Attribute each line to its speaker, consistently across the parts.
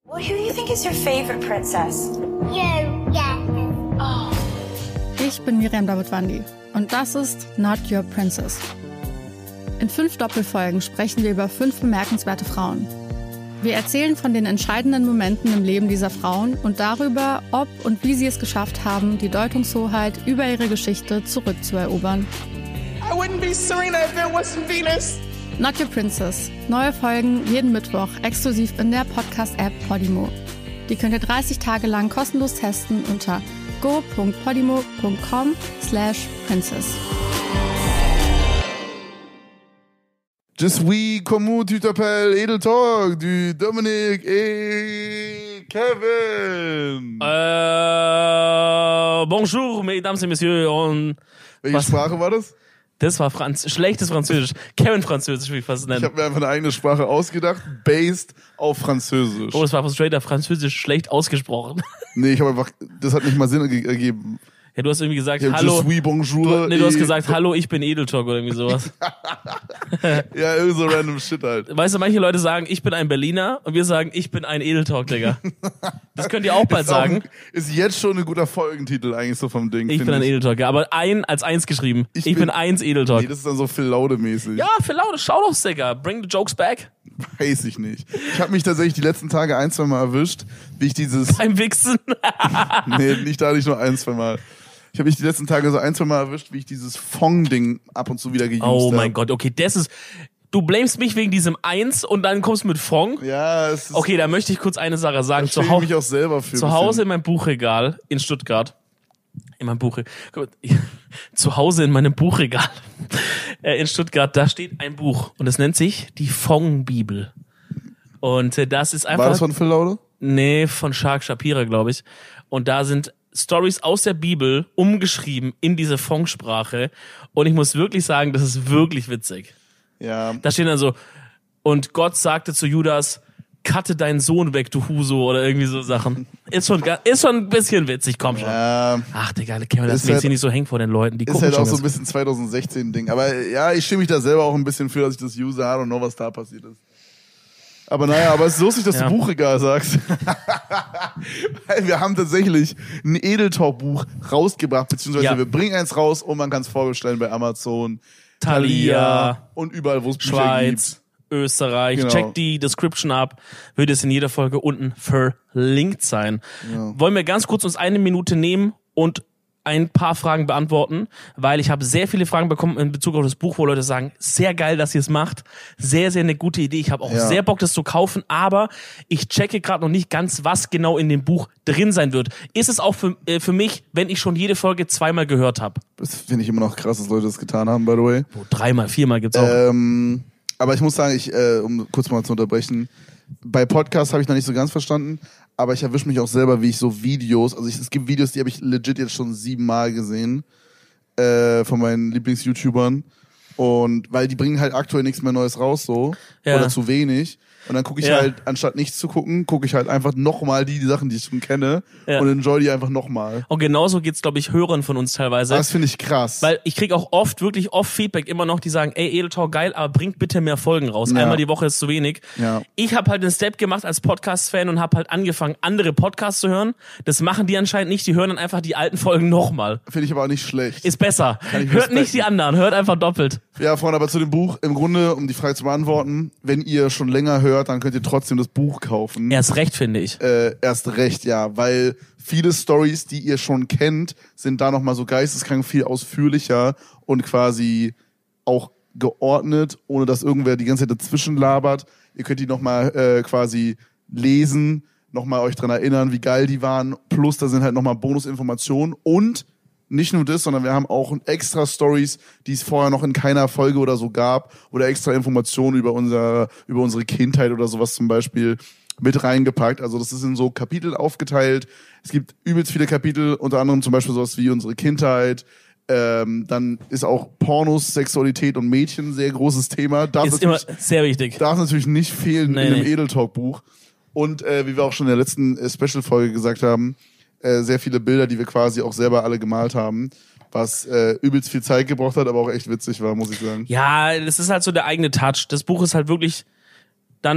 Speaker 1: Well, who do you think is your favorite princess?
Speaker 2: You, yeah.
Speaker 1: Oh.
Speaker 3: Ich bin Miriam Davidwandi und das ist Not Your Princess. In 5 Doppelfolgen sprechen wir über 5 bemerkenswerte Frauen. Wir erzählen von den entscheidenden Momenten im Leben dieser Frauen und darüber, ob und wie sie es geschafft haben, die Deutungshoheit über ihre Geschichte zurückzuerobern.
Speaker 4: I wouldn't be Serena if there wasn't Venus.
Speaker 3: Not Your Princess. Neue Folgen jeden Mittwoch exklusiv in der Podcast-App Podimo. Die könnt ihr 30 Tage lang kostenlos testen unter go.podimo.com/princess.
Speaker 5: Je suis comment tu t'appelles Edel Talk du Dominik Kevin.
Speaker 6: Bonjour, mesdames et messieurs. Und
Speaker 5: Welche Sprache war das?
Speaker 6: das war schlechtes Französisch. Kevin Französisch, wie ich fast nennen.
Speaker 5: Ich habe mir einfach eine eigene Sprache ausgedacht, based auf Französisch.
Speaker 6: Oh, das war straight auf Französisch schlecht ausgesprochen.
Speaker 5: Nee, ich habe einfach, das hat nicht mal Sinn ergeben.
Speaker 6: Ja, du hast irgendwie gesagt,
Speaker 5: Ja,
Speaker 6: hallo.
Speaker 5: Je suis bonjour.
Speaker 6: Du hast gesagt, hallo, ich bin Edeltalk oder irgendwie sowas.
Speaker 5: Ja, irgendwie so random Shit halt.
Speaker 6: Weißt du, manche Leute sagen, ich bin ein Berliner und wir sagen, ich bin ein Edeltalk, Digga. Das könnt ihr auch bald sagen.
Speaker 5: Ist jetzt schon ein guter Folgentitel eigentlich so vom Ding.
Speaker 6: Ich bin ein Edeltalk, ja, aber als eins geschrieben. Ich bin eins Edeltalk.
Speaker 5: Nee, das ist dann so Phil Laude-mäßig.
Speaker 6: Ja, für Laude, schau doch, Digga. Bring the jokes back.
Speaker 5: Weiß ich nicht. Ich habe mich tatsächlich die letzten Tage 1-2 Mal erwischt, wie ich dieses...
Speaker 6: Beim Wichsen.
Speaker 5: Nee, nicht nur 1-2 Mal. Ich habe mich die letzten Tage so 1-2 Mal erwischt, wie ich dieses Fong-Ding ab und zu wieder geused habe.
Speaker 6: Oh mein Gott, okay, das ist... Du blamest mich wegen diesem 1 und dann kommst du mit Fong?
Speaker 5: Ja, es ist...
Speaker 6: Okay, da möchte ich kurz eine Sache sagen.
Speaker 5: Da schäme ich mich auch selber für.
Speaker 6: Zu Hause in meinem Buchregal in Stuttgart. In meinem Buchregal. Zu Hause in meinem Buchregal in Stuttgart, da steht ein Buch und es nennt sich die Fong-Bibel. Und das ist einfach...
Speaker 5: War das von Phil Laude?
Speaker 6: Nee, von Shark Shapira, glaube ich. Und da sind Stories aus der Bibel umgeschrieben in diese Fong-Sprache. Und ich muss wirklich sagen, das ist wirklich witzig.
Speaker 5: Ja.
Speaker 6: Da stehen dann so, und Gott sagte zu Judas, cutte deinen Sohn weg, du Huso, oder irgendwie so Sachen. Ist schon ein bisschen witzig, komm schon.
Speaker 5: Ja.
Speaker 6: Ach, Digga, Kevin, lass mich
Speaker 5: halt,
Speaker 6: jetzt hier nicht so hängen vor den Leuten, die
Speaker 5: ist
Speaker 6: gucken
Speaker 5: halt
Speaker 6: schon
Speaker 5: auch so
Speaker 6: was.
Speaker 5: ein bisschen 2016-Ding. Aber ja, ich schäme mich da selber auch ein bisschen für, dass ich das use. I don't know, was da passiert ist. Aber naja, aber es ist lustig, dass
Speaker 6: Ja.
Speaker 5: du Buchregal sagst. Weil wir haben tatsächlich ein Edeltalk-Buch rausgebracht, beziehungsweise
Speaker 6: Ja.
Speaker 5: wir bringen eins raus und man kann es vorbestellen bei Amazon,
Speaker 6: Thalia,
Speaker 5: und überall, wo es Bücher
Speaker 6: Schweiz, Österreich.
Speaker 5: Genau.
Speaker 6: Checkt die Description ab, wird es in jeder Folge unten verlinkt sein.
Speaker 5: Ja.
Speaker 6: Wollen wir ganz kurz uns 1 Minute nehmen und ein paar Fragen beantworten, weil ich habe sehr viele Fragen bekommen in Bezug auf das Buch, wo Leute sagen, sehr geil, dass ihr es macht, sehr, sehr eine gute Idee. Ich habe auch
Speaker 5: Ja.
Speaker 6: sehr Bock, das zu kaufen, aber ich checke gerade noch nicht ganz, was genau in dem Buch drin sein wird. Ist es auch für mich, wenn ich schon jede Folge 2-mal gehört habe?
Speaker 5: Das finde ich immer noch krass, dass Leute das getan haben, by the way.
Speaker 6: 3-mal, 4-mal gibt's auch.
Speaker 5: Aber ich muss sagen, um kurz mal zu unterbrechen, bei Podcasts habe ich noch nicht so ganz verstanden, aber ich erwische mich auch selber, wie ich so Videos, es gibt Videos, die habe ich legit jetzt schon 7 Mal gesehen, von meinen Lieblings-YouTubern, und weil die bringen halt aktuell nichts mehr Neues raus, so,
Speaker 6: Ja.
Speaker 5: oder zu wenig. Und dann gucke ich
Speaker 6: Ja.
Speaker 5: halt, anstatt nichts zu gucken, gucke ich halt einfach nochmal die Sachen, die ich schon kenne,
Speaker 6: Ja.
Speaker 5: und enjoy die einfach nochmal.
Speaker 6: Und genauso geht's, glaube ich, Hörern von uns teilweise.
Speaker 5: Das finde ich krass.
Speaker 6: Weil ich krieg auch wirklich oft Feedback immer noch, die sagen, ey, Edeltalk geil, aber bringt bitte mehr Folgen raus.
Speaker 5: Ja.
Speaker 6: Einmal die Woche ist zu wenig.
Speaker 5: Ja.
Speaker 6: Ich habe halt einen Step gemacht als Podcast-Fan und habe halt angefangen, andere Podcasts zu hören. Das machen die anscheinend nicht, die hören dann einfach die alten Folgen nochmal.
Speaker 5: Finde ich aber auch nicht schlecht.
Speaker 6: Ist besser.
Speaker 5: Kann ich
Speaker 6: Hört nicht
Speaker 5: respekten.
Speaker 6: die anderen, hört einfach doppelt.
Speaker 5: Ja, Freunde, aber zu dem Buch, im Grunde, um die Frage zu beantworten, wenn ihr schon länger hört, dann könnt ihr trotzdem das Buch kaufen.
Speaker 6: Erst recht, finde ich.
Speaker 5: Erst recht, ja, weil viele Stories, die ihr schon kennt, sind da nochmal so geisteskrank viel ausführlicher und quasi auch geordnet, ohne dass irgendwer die ganze Zeit dazwischen labert. Ihr könnt die nochmal quasi lesen, nochmal euch dran erinnern, wie geil die waren. Plus, da sind halt nochmal Bonusinformationen und nicht nur das, sondern wir haben auch extra Stories, die es vorher noch in keiner Folge oder so gab, oder extra Informationen über unsere Kindheit oder sowas zum Beispiel mit reingepackt. Also das ist in so Kapitel aufgeteilt. Es gibt übelst viele Kapitel, unter anderem zum Beispiel sowas wie unsere Kindheit. Dann ist auch Pornos, Sexualität und Mädchen ein sehr großes Thema.
Speaker 6: Ist immer sehr wichtig.
Speaker 5: Darf natürlich nicht fehlen
Speaker 6: Nee,
Speaker 5: in einem
Speaker 6: nee.
Speaker 5: Edeltalk-Buch. Und wie wir auch schon in der letzten Special-Folge gesagt haben, sehr viele Bilder, die wir quasi auch selber alle gemalt haben, was übelst viel Zeit gebraucht hat, aber auch echt witzig war, muss ich sagen.
Speaker 6: Ja, das ist halt so der eigene Touch. Das Buch ist halt wirklich dann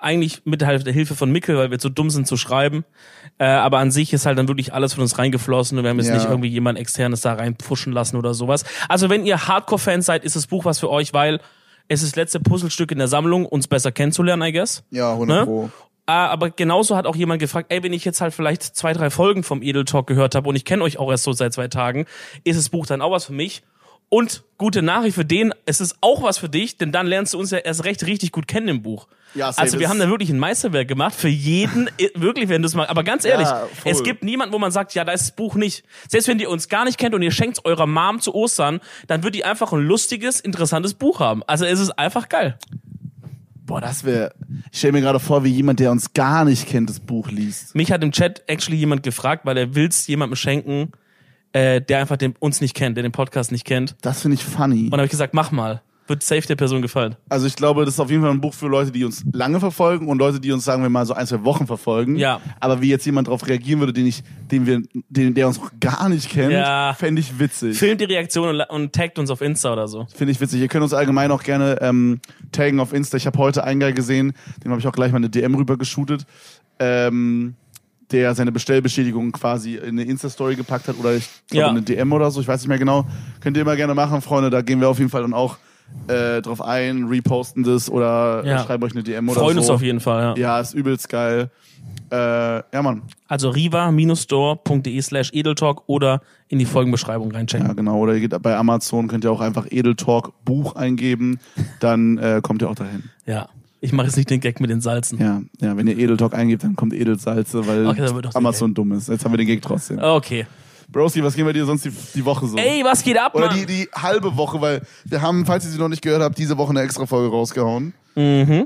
Speaker 6: Eigentlich mit der Hilfe von Mikkel, weil wir zu dumm sind zu schreiben. Aber an sich ist halt dann wirklich alles von uns reingeflossen und wir haben jetzt nicht irgendwie jemand Externes da reinpfuschen lassen oder sowas. Also wenn ihr Hardcore-Fans seid, ist das Buch was für euch, weil es ist das letzte Puzzlestück in der Sammlung, uns besser kennenzulernen, I guess.
Speaker 5: Ja, 100 Pro.
Speaker 6: Aber genauso hat auch jemand gefragt, wenn ich jetzt halt vielleicht 2, 3 Folgen vom Edel Talk gehört habe und ich kenne euch auch erst so seit 2 Tagen, ist das Buch dann auch was für mich? Und gute Nachricht für den, es ist auch was für dich, denn dann lernst du uns ja erst recht richtig gut kennen im Buch.
Speaker 5: Ja,
Speaker 6: also wir haben da wirklich ein Meisterwerk gemacht für jeden, wirklich, wenn du es mal, aber ganz ehrlich, es gibt niemanden, wo man sagt, ja, da ist das Buch nicht. Selbst wenn ihr uns gar nicht kennt und ihr schenkt es eurer Mom zu Ostern, dann wird die einfach ein lustiges, interessantes Buch haben. Also es ist einfach geil.
Speaker 5: Boah, ich stelle mir gerade vor, wie jemand, der uns gar nicht kennt, das Buch liest.
Speaker 6: Mich hat im Chat actually jemand gefragt, weil er will's jemandem schenken, der einfach uns nicht kennt, der den Podcast nicht kennt.
Speaker 5: Das finde ich funny.
Speaker 6: Und dann habe ich gesagt, mach mal. Wird safe der Person gefallen.
Speaker 5: Also ich glaube, das ist auf jeden Fall ein Buch für Leute, die uns lange verfolgen und Leute, die uns, sagen wir mal, so 1, 2 Wochen verfolgen.
Speaker 6: Ja.
Speaker 5: Aber wie jetzt jemand darauf reagieren würde, der uns noch gar nicht kennt, fände ich witzig.
Speaker 6: Filmt die Reaktion und taggt uns auf Insta oder so.
Speaker 5: Finde ich witzig. Ihr könnt uns allgemein auch gerne taggen auf Insta. Ich habe heute einen Guy gesehen, dem habe ich auch gleich mal eine DM rüber geshootet, der seine Bestellbestätigung quasi in eine Insta-Story gepackt hat oder ich glaube eine DM oder so, ich weiß nicht mehr genau. Könnt ihr immer gerne machen, Freunde, da gehen wir auf jeden Fall dann auch drauf ein, reposten das oder schreiben euch eine DM oder so.
Speaker 6: Freuen uns auf jeden Fall, ja.
Speaker 5: Ja, ist übelst geil. Ja, Mann.
Speaker 6: Also riva-store.de/edeltalk oder in die Folgenbeschreibung reinchecken.
Speaker 5: Ja, genau. Oder ihr geht bei Amazon, könnt ihr auch einfach Edeltalk Buch eingeben, dann kommt ihr auch dahin.
Speaker 6: Ja. Ich mache jetzt nicht den Gag mit den Salzen.
Speaker 5: Ja, wenn ihr Edeltalk eingebt, dann kommt Edelsalze, weil Amazon dumm ist. Jetzt haben wir den Gag trotzdem.
Speaker 6: Okay.
Speaker 5: Broski, was geht bei dir sonst die Woche so?
Speaker 6: Ey, was geht ab,
Speaker 5: Oder
Speaker 6: Mann?
Speaker 5: die halbe Woche, weil wir haben, falls ihr sie noch nicht gehört habt, diese Woche eine extra Folge rausgehauen.
Speaker 6: Mhm.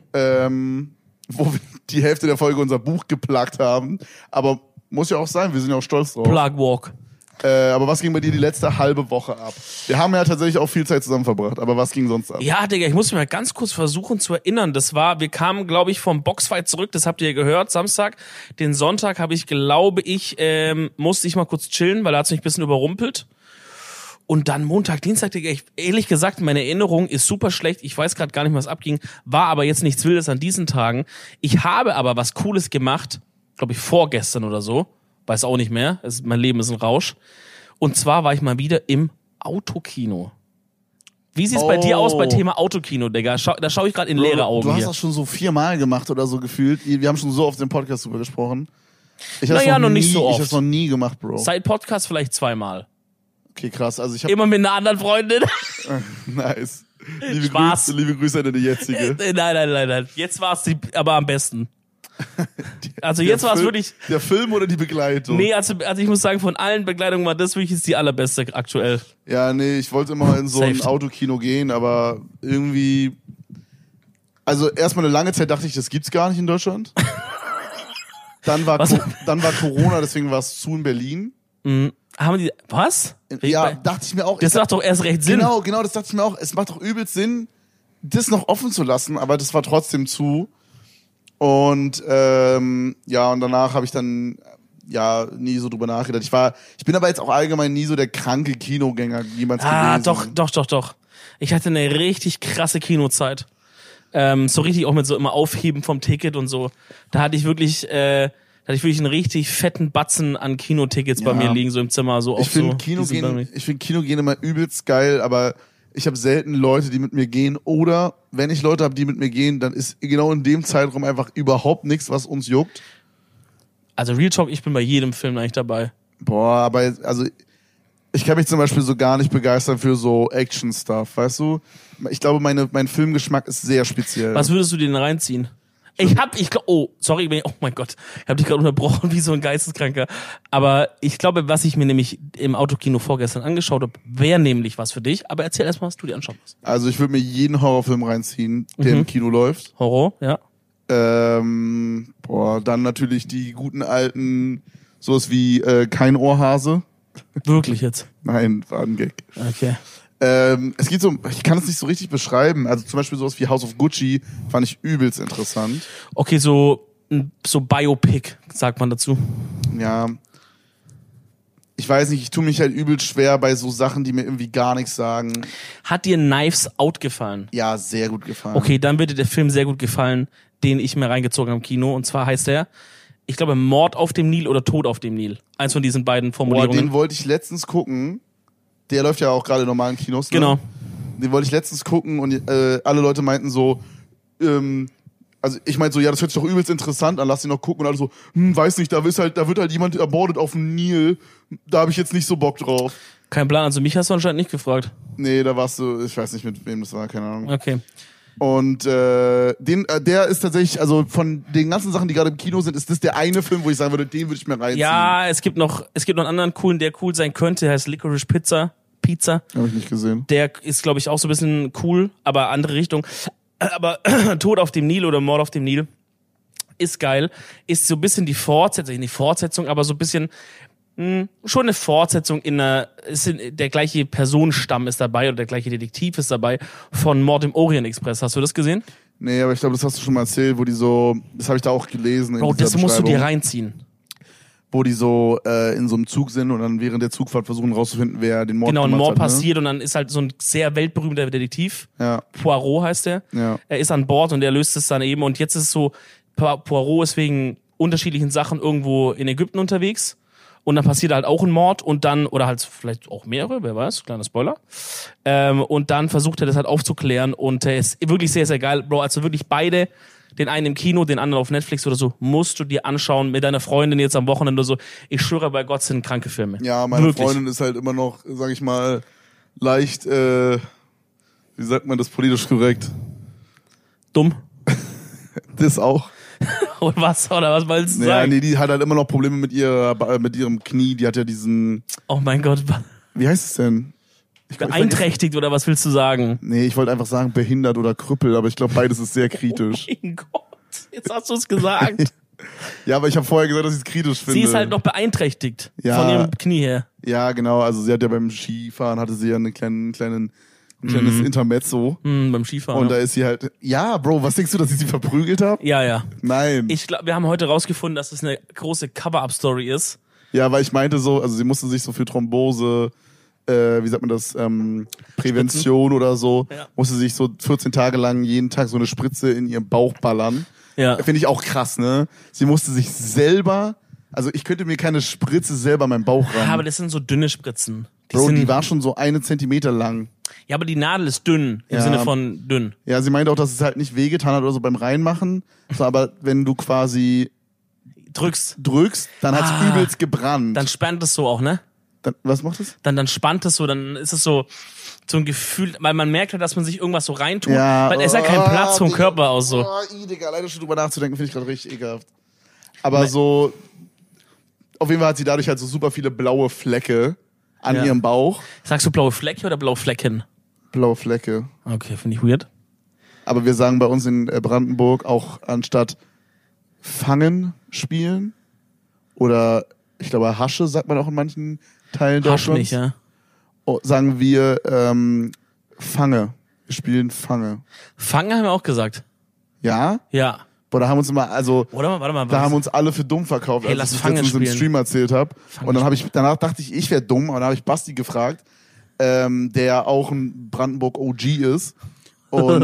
Speaker 5: Wo wir die Hälfte der Folge unser Buch geplagt haben. Aber muss ja auch sein, wir sind ja auch stolz drauf.
Speaker 6: Plug Walk.
Speaker 5: Aber was ging bei dir die letzte halbe Woche ab? Wir haben ja tatsächlich auch viel Zeit zusammen verbracht, aber was ging sonst ab?
Speaker 6: Ja, Digga, ich muss mich mal ganz kurz versuchen zu erinnern. Wir kamen, glaube ich, vom Boxfight zurück, das habt ihr ja gehört, Samstag. Den Sonntag habe ich, glaube ich, musste ich mal kurz chillen, weil er hat mich ein bisschen überrumpelt. Und dann Montag, Dienstag, Digga, ehrlich gesagt, meine Erinnerung ist super schlecht. Ich weiß gerade gar nicht, was abging. War aber jetzt nichts Wildes an diesen Tagen. Ich habe aber was Cooles gemacht, glaube ich, vorgestern oder so. Weiß auch nicht mehr. Mein Leben ist ein Rausch. Und zwar war ich mal wieder im Autokino. Wie sieht's bei dir aus bei Thema Autokino, Digga? Da schaue ich gerade in leere Augen.
Speaker 5: Du hast
Speaker 6: hier.
Speaker 5: das schon so 4-mal gemacht oder so gefühlt. Wir haben schon so oft im Podcast drüber gesprochen.
Speaker 6: Noch nicht so oft.
Speaker 5: Ich hab's noch nie gemacht, Bro.
Speaker 6: Seit Podcast vielleicht 2-mal.
Speaker 5: Okay, krass. Also ich hab
Speaker 6: Immer mit einer anderen Freundin.
Speaker 5: Nice.
Speaker 6: Spaß.
Speaker 5: Liebe Grüße an deine jetzige.
Speaker 6: Nein. Jetzt war's aber am besten. Also jetzt war es wirklich...
Speaker 5: Der Film oder die Begleitung?
Speaker 6: Nee, also ich muss sagen, von allen Begleitungen war das wirklich die allerbeste aktuell.
Speaker 5: Ja, nee, ich wollte immer in so ein Autokino gehen, aber irgendwie... Also erstmal eine lange Zeit dachte ich, das gibt's gar nicht in Deutschland. Dann war Corona, deswegen war es zu in Berlin.
Speaker 6: Mhm. Haben die... Was?
Speaker 5: Ja, dachte ich mir auch.
Speaker 6: Das macht doch erst recht Sinn.
Speaker 5: Genau, das dachte ich mir auch. Es macht doch übelst Sinn, das noch offen zu lassen, aber das war trotzdem zu. Und und danach habe ich dann nie so drüber nachgedacht. Ich bin aber jetzt auch allgemein nie so der kranke Kinogänger jemals gewesen.
Speaker 6: Doch. Ich hatte eine richtig krasse Kinozeit. So richtig auch mit so immer Aufheben vom Ticket und so. Da hatte ich wirklich einen richtig fetten Batzen an Kinotickets bei mir liegen, so im Zimmer. So
Speaker 5: ich finde Kinogehen immer übelst geil, aber ich habe selten Leute, die mit mir gehen. Oder wenn ich Leute habe, die mit mir gehen, dann ist genau in dem Zeitraum einfach überhaupt nichts, was uns juckt.
Speaker 6: Also Real Talk, ich bin bei jedem Film eigentlich dabei.
Speaker 5: Boah, aber also ich kann mich zum Beispiel so gar nicht begeistern für so Action-Stuff, weißt du? Ich glaube, mein Filmgeschmack ist sehr speziell.
Speaker 6: Was würdest du denn reinziehen? Oh mein Gott, ich habe dich gerade unterbrochen wie so ein Geisteskranker. Aber ich glaube, was ich mir nämlich im Autokino vorgestern angeschaut habe, wäre nämlich was für dich. Aber erzähl erstmal, was du dir anschauen musst.
Speaker 5: Also ich würde mir jeden Horrorfilm reinziehen, der im Kino läuft.
Speaker 6: Horror, ja.
Speaker 5: Dann natürlich die guten alten, sowas wie Kein Ohrhase.
Speaker 6: Wirklich jetzt?
Speaker 5: Nein, war ein Gag.
Speaker 6: Okay.
Speaker 5: Es geht so, ich kann es nicht so richtig beschreiben. Also zum Beispiel sowas wie House of Gucci fand ich übelst interessant.
Speaker 6: Okay, so Biopic, sagt man dazu.
Speaker 5: Ja. Ich weiß nicht, ich tue mich halt übelst schwer bei so Sachen, die mir irgendwie gar nichts sagen.
Speaker 6: Hat dir Knives Out gefallen?
Speaker 5: Ja, sehr gut gefallen.
Speaker 6: Okay, dann wird dir der Film sehr gut gefallen. den ich mir reingezogen habe im Kino. Und zwar heißt der, ich glaube, Mord auf dem Nil oder Tod auf dem Nil. Eins von diesen beiden Formulierungen.
Speaker 5: Den wollte ich letztens gucken. Der läuft ja auch gerade in normalen Kinos. Ne?
Speaker 6: Genau.
Speaker 5: Den wollte ich letztens gucken und alle Leute meinten so, also ich meinte so, ja, das hört sich doch übelst interessant an, lass ihn noch gucken. Und alle so, weiß nicht, da wird halt jemand ermordet auf dem Nil. Da habe ich jetzt nicht so Bock drauf.
Speaker 6: Kein Plan, also mich hast du anscheinend nicht gefragt.
Speaker 5: Nee, da warst du, ich weiß nicht, mit wem das war, keine Ahnung.
Speaker 6: Okay.
Speaker 5: Und der ist tatsächlich, also von den ganzen Sachen, die gerade im Kino sind, ist das der eine Film, wo ich sagen würde, den würde ich mir reinziehen.
Speaker 6: Ja, es gibt noch einen anderen coolen, der cool sein könnte, der heißt Licorice Pizza.
Speaker 5: Habe ich nicht gesehen.
Speaker 6: Der ist, glaube ich, auch so ein bisschen cool, aber andere Richtung. Aber Tod auf dem Nil oder Mord auf dem Nil ist geil. Ist so ein bisschen die Fortsetzung, aber so ein bisschen schon eine Fortsetzung der gleiche Personenstamm ist dabei oder der gleiche Detektiv ist dabei von Mord im Orient Express. Hast du das gesehen?
Speaker 5: Nee, aber ich glaube, das hast du schon mal erzählt, wo die so, das habe ich da auch gelesen.
Speaker 6: Bro, das musst du dir reinziehen.
Speaker 5: Wo die so in so einem Zug sind und dann während der Zugfahrt versuchen rauszufinden, wer den Mord gemacht hat.
Speaker 6: Genau, ein Mord
Speaker 5: ne?
Speaker 6: passiert und dann ist halt so ein sehr weltberühmter Detektiv.
Speaker 5: Ja.
Speaker 6: Poirot heißt er.
Speaker 5: Ja.
Speaker 6: Er ist an Bord und er löst es dann eben. Und jetzt ist es so, Poirot ist wegen unterschiedlichen Sachen irgendwo in Ägypten unterwegs. Und dann passiert halt auch ein Mord und dann, oder halt vielleicht auch mehrere, wer weiß, kleiner Spoiler. Und dann versucht er das halt aufzuklären und er ist wirklich sehr, sehr geil. Bro, also wirklich beide, den einen im Kino, den anderen auf Netflix oder so, musst du dir anschauen mit deiner Freundin jetzt am Wochenende oder so. Ich schwöre bei Gott, sind kranke Filme.
Speaker 5: Ja, meine
Speaker 6: wirklich.
Speaker 5: Freundin ist halt immer noch, sag ich mal, leicht, wie sagt man das politisch korrekt?
Speaker 6: Dumm.
Speaker 5: Das auch.
Speaker 6: Oder was wolltest du
Speaker 5: Ja,
Speaker 6: sagen?
Speaker 5: nee, die hat halt immer noch Probleme mit ihrem Knie. Die hat ja diesen,
Speaker 6: Oh mein Gott.
Speaker 5: wie heißt es denn?
Speaker 6: Beeinträchtigt oder was willst du sagen?
Speaker 5: Nee, ich wollte einfach sagen behindert oder Krüppel, aber ich glaube, beides ist sehr kritisch.
Speaker 6: Oh mein Gott. Jetzt hast du es gesagt.
Speaker 5: Ja, aber ich habe vorher gesagt, dass ich es kritisch finde.
Speaker 6: Sie ist halt noch beeinträchtigt.
Speaker 5: Ja.
Speaker 6: Von ihrem Knie her.
Speaker 5: Ja, genau. Also sie hat ja beim Skifahren hatte sie ja ein kleines Intermezzo.
Speaker 6: Beim Skifahren.
Speaker 5: Und da ist sie halt, ja, Bro, was denkst du, dass ich sie verprügelt habe?
Speaker 6: Ja.
Speaker 5: Nein.
Speaker 6: Ich glaube, wir haben heute rausgefunden, dass es eine große Cover-Up-Story ist.
Speaker 5: Ja, weil ich meinte so, also sie musste sich so für Thrombose, wie sagt man das, Prävention oder so,
Speaker 6: Ja.
Speaker 5: musste sich so 14 Tage lang jeden Tag so eine Spritze in ihren Bauch ballern.
Speaker 6: Ja.
Speaker 5: Finde ich auch krass, ne? Sie musste sich selber, also ich könnte mir keine Spritze selber in meinen Bauch rammen.
Speaker 6: Aber das sind so dünne Spritzen.
Speaker 5: Bro, die war schon so 1 Zentimeter lang.
Speaker 6: Ja, aber die Nadel ist dünn. Im
Speaker 5: Ja.
Speaker 6: Sinne von dünn.
Speaker 5: Ja, sie meinte auch, dass es halt nicht wehgetan hat oder so beim Reinmachen. So, aber wenn du quasi drückst, dann hat's übelst gebrannt.
Speaker 6: Dann spannt es so auch, ne?
Speaker 5: Was macht es?
Speaker 6: Dann spannt es so, dann ist es so ein Gefühl, weil man merkt halt, dass man sich irgendwas so reintut.
Speaker 5: Ja,
Speaker 6: Weil es ist ja kein Platz vom Körper aus so.
Speaker 5: Digga, alleine schon drüber nachzudenken, finde ich gerade richtig ekelhaft. Aber so, auf jeden Fall hat sie dadurch halt so super viele blaue Flecke an ihrem Bauch.
Speaker 6: Sagst du blaue Flecke oder blaue Flecken?
Speaker 5: Blaue Flecke.
Speaker 6: Okay, finde ich weird.
Speaker 5: Aber wir sagen bei uns in Brandenburg auch anstatt fangen, spielen oder ich glaube Hasche sagt man auch in manchen Teilen
Speaker 6: Hasch
Speaker 5: Deutschlands.
Speaker 6: nicht, ja.
Speaker 5: Sagen wir Fange. Wir spielen Fange.
Speaker 6: Fangen haben wir auch gesagt.
Speaker 5: Ja?
Speaker 6: Ja.
Speaker 5: Boah, da haben uns immer, also
Speaker 6: Oder warte mal.
Speaker 5: da haben uns alle für dumm verkauft,
Speaker 6: Hey,
Speaker 5: als
Speaker 6: lass
Speaker 5: ich das
Speaker 6: Fangen
Speaker 5: letztens im
Speaker 6: spielen.
Speaker 5: Stream erzählt habe. Und dann danach dachte ich wäre dumm, aber dann habe ich Basti gefragt, der auch ein Brandenburg OG ist. Und,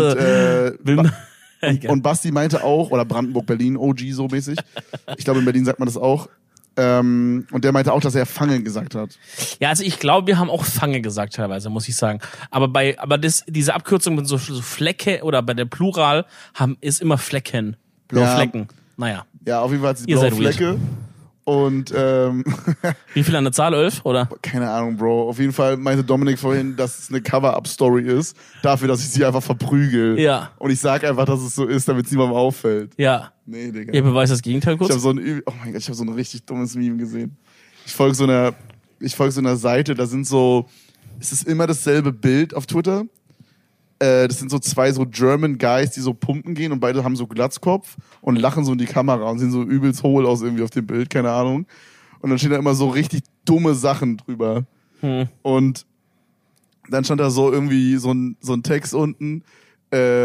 Speaker 5: und Basti meinte auch, oder Brandenburg Berlin OG so mäßig. Ich glaube in Berlin sagt man das auch. Und der meinte auch, dass er Fangen gesagt hat.
Speaker 6: Ja, also ich glaube, wir haben auch Fange gesagt teilweise, muss ich sagen. Aber diese Abkürzung mit so Flecke oder bei der Plural ist immer Flecken. Blaue
Speaker 5: Ja.
Speaker 6: Flecken. Naja.
Speaker 5: Ja, auf jeden Fall hat sie
Speaker 6: Ihr
Speaker 5: blaue
Speaker 6: seid weird.
Speaker 5: Flecke. Und
Speaker 6: Wie viel an der Zahl? 11, oder?
Speaker 5: keine Ahnung, Bro. Auf jeden Fall meinte Dominik vorhin, dass es eine Cover-Up-Story ist, dafür, dass ich sie einfach verprügel.
Speaker 6: Ja.
Speaker 5: Und ich sag einfach, dass es so ist, damit es niemandem auffällt.
Speaker 6: Ja.
Speaker 5: Nee, Digga.
Speaker 6: Ihr beweist das Gegenteil
Speaker 5: Ich
Speaker 6: kurz?
Speaker 5: habe so ein richtig dummes Meme gesehen. Ich folge so einer Seite, da sind so, es ist immer dasselbe Bild auf Twitter. Das sind so zwei so German Guys, die so pumpen gehen und beide haben so Glatzkopf und lachen so in die Kamera und sehen so übelst hohl aus irgendwie auf dem Bild, keine Ahnung. Und dann stehen da immer so richtig dumme Sachen drüber. Und dann stand da so irgendwie so ein Text unten,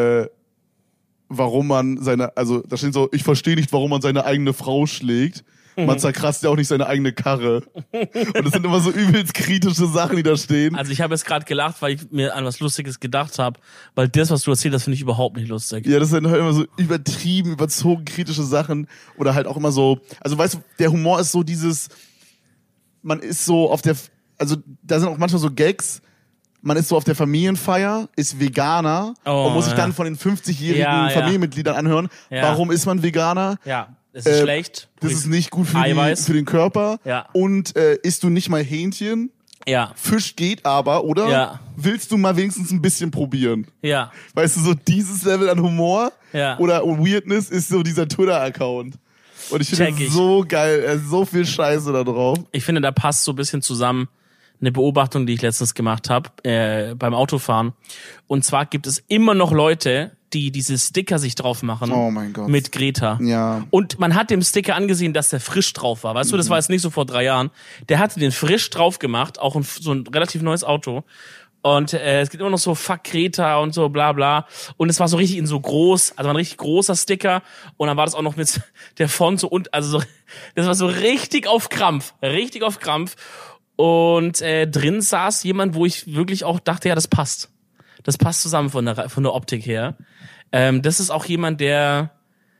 Speaker 5: warum man da steht so, ich verstehe nicht, warum man seine eigene Frau schlägt. Man zerkratzt ja auch nicht seine eigene Karre. Und das sind immer so übelst kritische Sachen, die da stehen.
Speaker 6: Also ich habe jetzt gerade gelacht, weil ich mir an was Lustiges gedacht habe, weil das, was du erzählt hast, finde ich überhaupt nicht lustig.
Speaker 5: Ja, das sind halt immer so übertrieben, überzogen kritische Sachen. Oder halt auch immer so, also weißt du, der Humor ist so dieses, man ist so auf der, also da sind auch manchmal so Gags, man ist so auf der Familienfeier, ist Veganer und muss sich dann von den 50-jährigen Familienmitgliedern anhören, warum ist man Veganer?
Speaker 6: Ja, das ist schlecht.
Speaker 5: Das ist nicht gut für den Körper.
Speaker 6: Ja.
Speaker 5: Und isst du nicht mal Hähnchen?
Speaker 6: Ja.
Speaker 5: Fisch geht aber, oder?
Speaker 6: Ja.
Speaker 5: Willst du mal wenigstens ein bisschen probieren?
Speaker 6: Ja.
Speaker 5: Weißt du, so dieses Level an Humor oder Weirdness ist so dieser Twitter-Account. Und ich finde das so geil, so viel Scheiße da drauf.
Speaker 6: Ich finde, da passt so ein bisschen zusammen eine Beobachtung, die ich letztens gemacht habe beim Autofahren. Und zwar gibt es immer noch Leute, die diese Sticker sich drauf machen.
Speaker 5: Oh mein Gott.
Speaker 6: Mit Greta.
Speaker 5: Ja.
Speaker 6: Und man hat dem Sticker angesehen, dass der frisch drauf war. Weißt du, das war jetzt nicht so vor 3 Jahren. Der hatte den frisch drauf gemacht, auch so ein relativ neues Auto. Und es gibt immer noch so Fuck Greta und so bla bla. Und es war so richtig in so groß, also ein richtig großer Sticker. Und dann war das auch noch mit der Font so und, also so, das war so richtig auf Krampf. Richtig auf Krampf. Und drin saß jemand, wo ich wirklich auch dachte, ja, das passt. Das passt zusammen von der Optik her. Das ist auch jemand, der,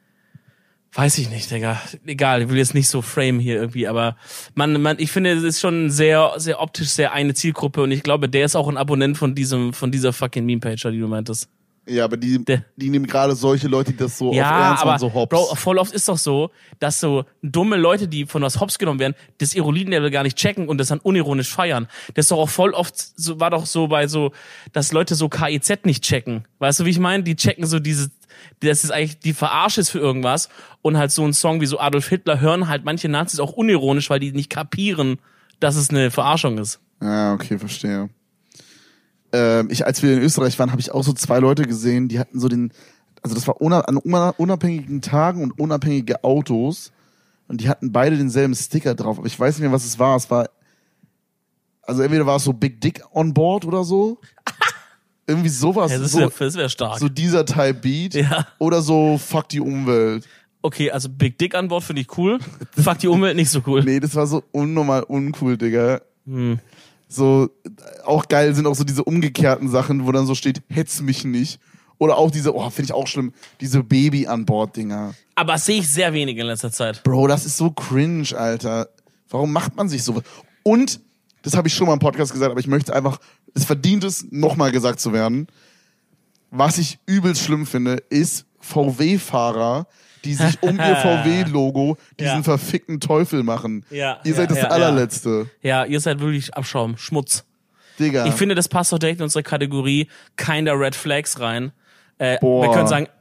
Speaker 6: weiß ich nicht, Digga. Egal, ich will jetzt nicht so frame hier irgendwie, aber ich finde, es ist schon sehr, sehr optisch sehr eine Zielgruppe und ich glaube, der ist auch ein Abonnent von dieser fucking Meme-Pager, die du meintest.
Speaker 5: Ja, aber die nehmen gerade solche Leute, die das so
Speaker 6: ja,
Speaker 5: auf Ernst
Speaker 6: aber,
Speaker 5: und so hops.
Speaker 6: Bro, voll oft ist doch so, dass so dumme Leute, die von was hops genommen werden, das Ironie-Level gar nicht checken und das dann unironisch feiern. Das ist doch auch voll oft, so war doch so bei so, dass Leute so KIZ nicht checken. Weißt du, wie ich meine? Die checken so das ist eigentlich die Verarsche ist für irgendwas und halt so ein Song wie so Adolf Hitler hören halt manche Nazis auch unironisch, weil die nicht kapieren, dass es eine Verarschung ist.
Speaker 5: Ja, okay, verstehe. Als wir in Österreich waren, habe ich auch so 2 Leute gesehen, die hatten so also das war an unabhängigen Tagen und unabhängige Autos und die hatten beide denselben Sticker drauf, aber ich weiß nicht mehr, was es war. Also entweder war es so Big Dick on Board oder so. Irgendwie sowas.
Speaker 6: Ja, das wäre stark.
Speaker 5: So dieser Type Beat.
Speaker 6: Ja.
Speaker 5: Oder so Fuck die Umwelt.
Speaker 6: Okay, also Big Dick an Bord finde ich cool. Fuck die Umwelt nicht so cool.
Speaker 5: Nee, das war so unnormal uncool, Digga. So, auch geil sind auch so diese umgekehrten Sachen, wo dann so steht, hetz mich nicht. Oder auch diese, finde ich auch schlimm, diese Baby-an-Bord-Dinger.
Speaker 6: Aber das sehe ich sehr wenig in letzter Zeit.
Speaker 5: Bro, das ist so cringe, Alter. Warum macht man sich sowas? Und, das habe ich schon mal im Podcast gesagt, aber ich möchte einfach, es verdient es, nochmal gesagt zu werden. Was ich übelst schlimm finde, ist VW-Fahrer, die sich um ihr VW-Logo diesen verfickten Teufel machen.
Speaker 6: Ja,
Speaker 5: ihr seid das allerletzte.
Speaker 6: Ja, ihr seid wirklich Abschaum, Schmutz.
Speaker 5: Digga.
Speaker 6: Ich finde, das passt doch direkt in unsere Kategorie Kinda Red Flags rein.
Speaker 5: Boah.
Speaker 6: Wir können sagen,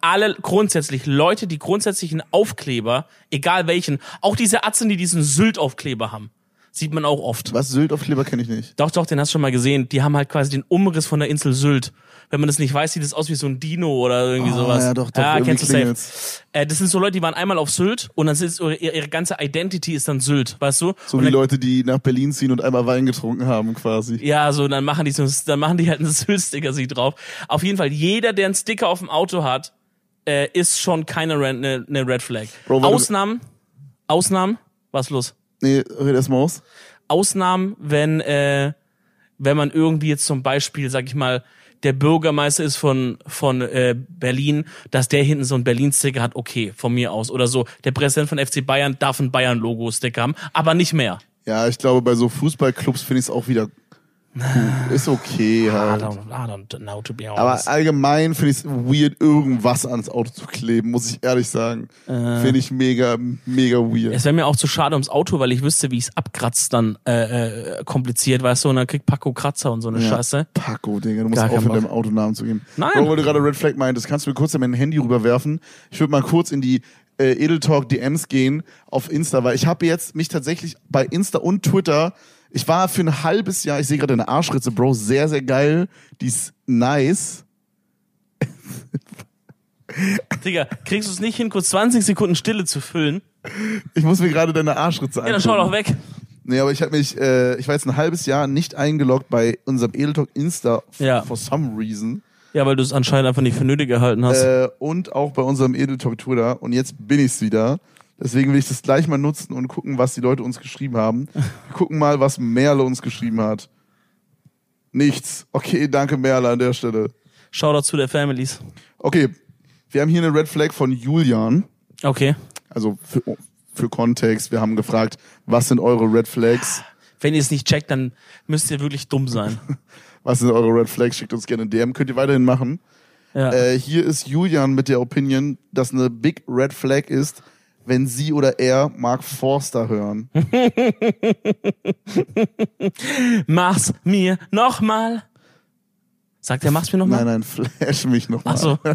Speaker 6: Leute, die grundsätzlich einen Aufkleber, egal welchen, auch diese Atzen, die diesen Sylt-Aufkleber haben, sieht man auch oft.
Speaker 5: Was, Sylt-Aufkleber kenne ich nicht.
Speaker 6: Doch, den hast du schon mal gesehen. Die haben halt quasi den Umriss von der Insel Sylt. Wenn man das nicht weiß, sieht das aus wie so ein Dino oder irgendwie sowas.
Speaker 5: Ja, doch,
Speaker 6: kennst du safe.
Speaker 5: Klingelt's.
Speaker 6: Das sind so Leute, die waren einmal auf Sylt und dann ist ihre ganze Identity ist dann Sylt, weißt du?
Speaker 5: So
Speaker 6: und
Speaker 5: wie
Speaker 6: dann,
Speaker 5: Leute, die nach Berlin ziehen und einmal Wein getrunken haben, quasi.
Speaker 6: ja, so, dann machen die halt einen Sylt-Sticker sich drauf. Auf jeden Fall, jeder, der einen Sticker auf dem Auto hat, ist schon keine eine Red Flag.
Speaker 5: Bro,
Speaker 6: Ausnahmen, was ist los?
Speaker 5: Nee, red erst mal aus.
Speaker 6: Ausnahmen, wenn man irgendwie jetzt zum Beispiel, sag ich mal, der Bürgermeister ist von Berlin, dass der hinten so ein Berlin-Sticker hat, okay, von mir aus. Oder so, der Präsident von FC Bayern darf ein Bayern-Logo-Sticker haben, aber nicht mehr.
Speaker 5: Ja, ich glaube, bei so Fußballclubs finde ich es auch wieder cool. Ist okay halt.
Speaker 6: I don't know, to be honest.
Speaker 5: Aber allgemein finde ich es weird, irgendwas ans Auto zu kleben, muss ich ehrlich sagen. Finde ich mega, mega weird.
Speaker 6: Es wäre mir auch zu schade ums Auto, weil ich wüsste, wie ich es abkratzt, dann kompliziert, weißt du, und dann kriegt Paco Kratzer und so eine Scheiße.
Speaker 5: Paco, Digga, du musst
Speaker 6: Gar keinen
Speaker 5: aufhören,
Speaker 6: Bock.
Speaker 5: deinem Autonamen zu geben.
Speaker 6: Nein.
Speaker 5: Bro, weil du gerade Red Flag meintest, kannst du mir kurz mein Handy rüberwerfen? Ich würde mal kurz in die Edel Talk DMs gehen auf Insta, weil ich habe jetzt mich tatsächlich bei Insta und Twitter, ich war für ein halbes Jahr, ich sehe gerade eine Arschritze, Bro, sehr, sehr geil, die ist nice.
Speaker 6: Digga, kriegst du es nicht hin, kurz 20 Sekunden Stille zu füllen?
Speaker 5: Ich muss mir gerade deine Arschritze angucken.
Speaker 6: Ja, dann schau doch weg.
Speaker 5: Nee, aber ich habe mich, ich war jetzt ein halbes Jahr nicht eingeloggt bei unserem Edel Talk Insta for some reason.
Speaker 6: Ja, weil du es anscheinend einfach nicht für nötig gehalten hast.
Speaker 5: Und auch bei unserem Edel Talk Twitter. Und jetzt bin ich's wieder. Deswegen will ich das gleich mal nutzen und gucken, was die Leute uns geschrieben haben. Wir gucken mal, was Merle uns geschrieben hat. Nichts. Okay, danke Merle an der Stelle.
Speaker 6: Shoutout zu der Families.
Speaker 5: Okay, wir haben hier eine Red Flag von Julian.
Speaker 6: Okay.
Speaker 5: Also für Kontext, wir haben gefragt, was sind eure Red Flags?
Speaker 6: Wenn ihr es nicht checkt, dann müsst ihr wirklich dumm sein.
Speaker 5: Was sind eure Red Flags? Schickt uns gerne ein DM. Könnt ihr weiterhin machen.
Speaker 6: Ja.
Speaker 5: Hier ist Julian mit der Opinion, dass eine Big Red Flag ist, wenn sie oder er Mark Forster hören.
Speaker 6: Mach's mir nochmal. Sagt er, mach's mir nochmal?
Speaker 5: Nein, flash mich nochmal.
Speaker 6: Ach so.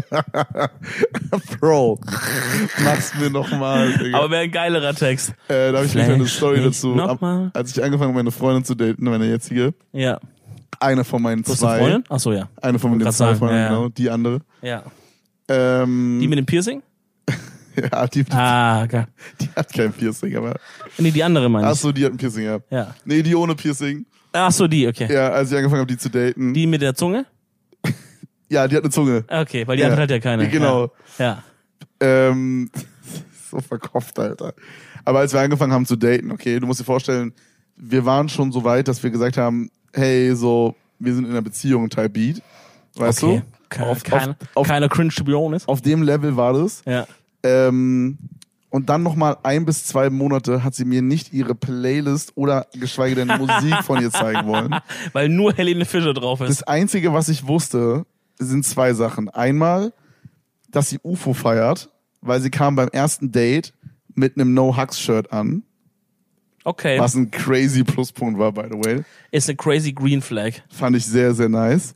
Speaker 5: Bro, mach's mir nochmal.
Speaker 6: Aber wäre ein geilerer Text.
Speaker 5: Da habe ich
Speaker 6: Flash
Speaker 5: eine Story
Speaker 6: mich
Speaker 5: dazu.
Speaker 6: nochmal.
Speaker 5: Als ich angefangen habe, meine Freundin zu daten, meine jetzige,
Speaker 6: Ja.
Speaker 5: eine von meinen
Speaker 6: Du hast eine
Speaker 5: zwei.
Speaker 6: Freundin? Ach so, ja.
Speaker 5: Eine von meinen
Speaker 6: Grad
Speaker 5: zwei
Speaker 6: sagen,
Speaker 5: Freundinnen,
Speaker 6: ja, ja.
Speaker 5: genau, die andere.
Speaker 6: Ja.
Speaker 5: Die
Speaker 6: Die mit dem Piercing?
Speaker 5: ja, die
Speaker 6: Geil.
Speaker 5: hat kein Piercing, aber.
Speaker 6: Nee, die andere meine ich.
Speaker 5: Achso, die hat ein Piercing, ja.
Speaker 6: Ja.
Speaker 5: Nee, die ohne Piercing.
Speaker 6: Ach so, die, okay.
Speaker 5: Ja, als ich angefangen habe, die zu daten.
Speaker 6: Die mit der Zunge?
Speaker 5: Ja, die hat eine Zunge.
Speaker 6: Okay, weil die andere hat ja keine.
Speaker 5: Genau.
Speaker 6: Ja.
Speaker 5: So verkopft, Alter. Aber als wir angefangen haben zu daten, okay, du musst dir vorstellen, wir waren schon so weit, dass wir gesagt haben, hey, so, wir sind in einer Beziehung, Type Beat. Weißt
Speaker 6: Okay.
Speaker 5: du?
Speaker 6: Keine Cringe to be honest.
Speaker 5: Auf dem Level war das.
Speaker 6: Ja.
Speaker 5: Und dann nochmal 1 bis 2 Monate hat sie mir nicht ihre Playlist oder geschweige denn Musik von ihr zeigen wollen.
Speaker 6: Weil nur Helene Fischer drauf ist.
Speaker 5: Das Einzige, was ich wusste, sind 2 Sachen. Einmal, dass sie UFO feiert, weil sie kam beim ersten Date mit einem No-Hugs-Shirt an.
Speaker 6: Okay.
Speaker 5: Was ein crazy Pluspunkt war, by the way.
Speaker 6: Ist eine crazy Green Flag.
Speaker 5: Fand ich sehr, sehr nice.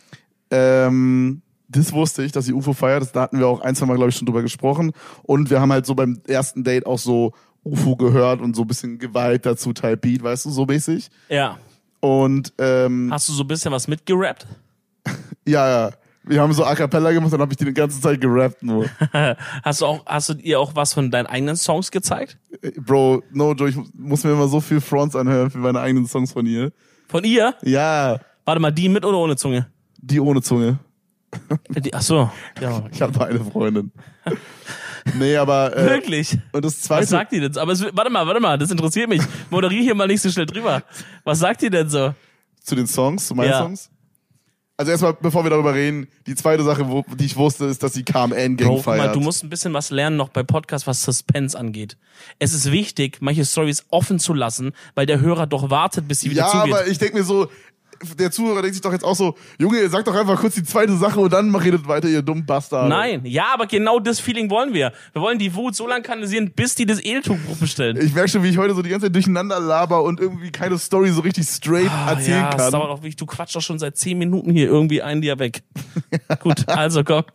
Speaker 5: Das wusste ich, dass sie UFO feiert. Da hatten wir auch 1, 2 Mal, glaube ich, schon drüber gesprochen. Und wir haben halt so beim ersten Date auch so UFO gehört und so ein bisschen Gewalt dazu, Type Beat, weißt du, so mäßig.
Speaker 6: Ja.
Speaker 5: Und
Speaker 6: Hast du so ein bisschen was mitgerappt?
Speaker 5: ja. Wir haben so A Cappella gemacht, dann habe ich die ganze Zeit gerappt nur.
Speaker 6: Hast du ihr auch was von deinen eigenen Songs gezeigt?
Speaker 5: Bro, no joke, ich muss mir immer so viel Fronts anhören für meine eigenen Songs von ihr.
Speaker 6: Von ihr?
Speaker 5: Ja,
Speaker 6: Warte mal, die mit oder ohne Zunge?
Speaker 5: die ohne Zunge.
Speaker 6: Ach so. Ja.
Speaker 5: Ich habe nur eine Freundin. Nee, aber...
Speaker 6: Wirklich?
Speaker 5: Und das Zweite...
Speaker 6: Was sagt die denn so? Aber warte mal, das interessiert mich. Moderier hier mal nicht so schnell drüber. Was sagt die denn so?
Speaker 5: Zu den Songs, zu meinen
Speaker 6: Ja.
Speaker 5: Songs? Also erstmal, bevor wir darüber reden, die zweite Sache, die ich wusste, ist, dass sie KMN-Gang
Speaker 6: Bro, guck mal,
Speaker 5: feiert.
Speaker 6: du musst ein bisschen was lernen noch bei Podcasts, was Suspense angeht. Es ist wichtig, manche Storys offen zu lassen, weil der Hörer doch wartet, bis sie wieder
Speaker 5: ja,
Speaker 6: zugeht.
Speaker 5: aber ich denke mir so, der Zuhörer denkt sich doch jetzt auch so, Junge, sag doch einfach kurz die zweite Sache und dann redet weiter, ihr dummen Bastard.
Speaker 6: Nein, ja, aber genau das Feeling wollen wir. Wir wollen die Wut so lange kanalisieren, bis die das Edeltuch bestellen.
Speaker 5: Ich merke schon, wie ich heute so die ganze Zeit durcheinander laber und irgendwie keine Story so richtig straight erzählen
Speaker 6: ja, das
Speaker 5: kann.
Speaker 6: dauert auch wirklich. Du quatschst doch schon seit 10 Minuten hier irgendwie einen dir weg. Gut, also komm.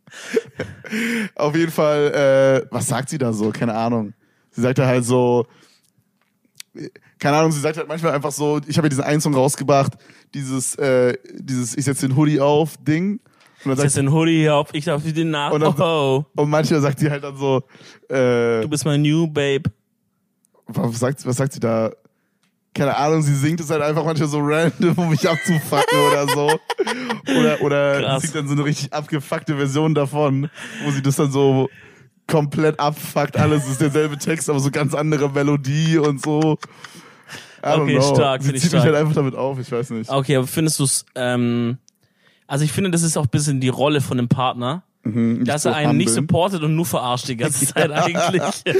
Speaker 5: Auf jeden Fall, was sagt sie da so? Keine Ahnung. Sie sagt da halt so, keine Ahnung, sie sagt halt manchmal einfach so, ich habe ja diesen einen Song rausgebracht, dieses ich setze den Hoodie auf Ding. Und dann
Speaker 6: Ich setz den Hoodie hier auf, ich darf den nach.
Speaker 5: Und dann-
Speaker 6: Oh,
Speaker 5: und manchmal sagt sie halt dann so,
Speaker 6: du bist mein New Babe.
Speaker 5: was sagt sie da? Keine Ahnung, sie singt es halt einfach manchmal so random, um mich abzufucken oder so. Oder
Speaker 6: Krass.
Speaker 5: singt dann so eine richtig abgefuckte Version davon, wo sie das dann so komplett abfuckt. Alles ist derselbe Text, aber so ganz andere Melodie und so. I don't
Speaker 6: Okay,
Speaker 5: know.
Speaker 6: stark,
Speaker 5: Sie
Speaker 6: find ich
Speaker 5: zieht mich
Speaker 6: stark.
Speaker 5: halt einfach damit auf, ich weiß nicht.
Speaker 6: Okay, aber findest du's, also ich finde, das ist auch ein bisschen die Rolle von einem Partner, dass
Speaker 5: so
Speaker 6: er einen nicht
Speaker 5: humble.
Speaker 6: supportet und nur verarscht die ganze Zeit eigentlich.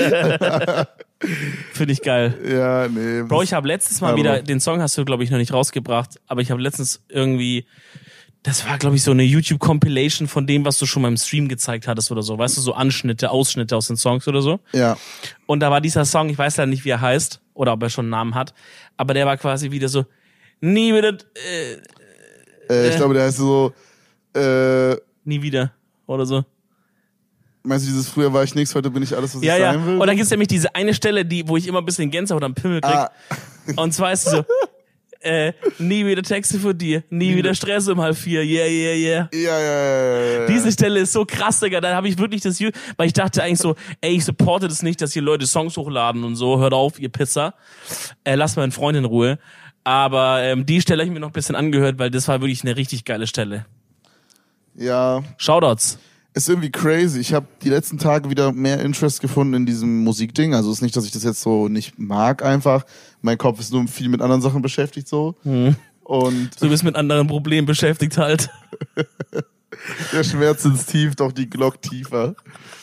Speaker 6: Finde ich geil.
Speaker 5: Ja, nee.
Speaker 6: Bro, ich habe letztes Mal
Speaker 5: Aber-
Speaker 6: wieder, den Song hast du, glaube ich, noch nicht rausgebracht, aber ich habe letztens irgendwie, das war, glaube ich, so eine YouTube-Compilation von dem, was du schon mal im Stream gezeigt hattest oder so. Weißt du, so Ausschnitte aus den Songs oder so.
Speaker 5: Ja.
Speaker 6: Und da war dieser Song, ich weiß leider nicht, wie er heißt oder ob er schon einen Namen hat, aber der war quasi wieder so, nie wieder,
Speaker 5: Ich glaube, der heißt so,
Speaker 6: nie wieder oder so.
Speaker 5: meinst du dieses früher war ich nichts, heute bin ich alles, was
Speaker 6: Ja,
Speaker 5: ich
Speaker 6: ja.
Speaker 5: sein will?
Speaker 6: Und dann gibt's nämlich diese eine Stelle, wo ich immer ein bisschen Gänsehaut am Pimmel krieg.
Speaker 5: Ah.
Speaker 6: Und zwar ist es so, nie wieder Texte von dir, nie wieder Stress um 3:30, yeah, yeah, yeah.
Speaker 5: Ja.
Speaker 6: Diese Stelle ist so krass, Digga. Da habe ich wirklich weil ich dachte eigentlich so, ey, ich supporte das nicht, dass hier Leute Songs hochladen und so. Hört auf, ihr Pisser. Lass meinen Freund in Ruhe. Aber die Stelle habe ich mir noch ein bisschen angehört, weil das war wirklich eine richtig geile Stelle.
Speaker 5: Ja.
Speaker 6: Shoutouts.
Speaker 5: Ist irgendwie crazy. Ich habe die letzten Tage wieder mehr Interest gefunden in diesem Musikding. Also es ist nicht, dass ich das jetzt so nicht mag einfach. Mein Kopf ist nur viel mit anderen Sachen beschäftigt so. Und
Speaker 6: Du bist mit anderen Problemen beschäftigt halt.
Speaker 5: der Schmerz ins Tief, doch die Glock tiefer.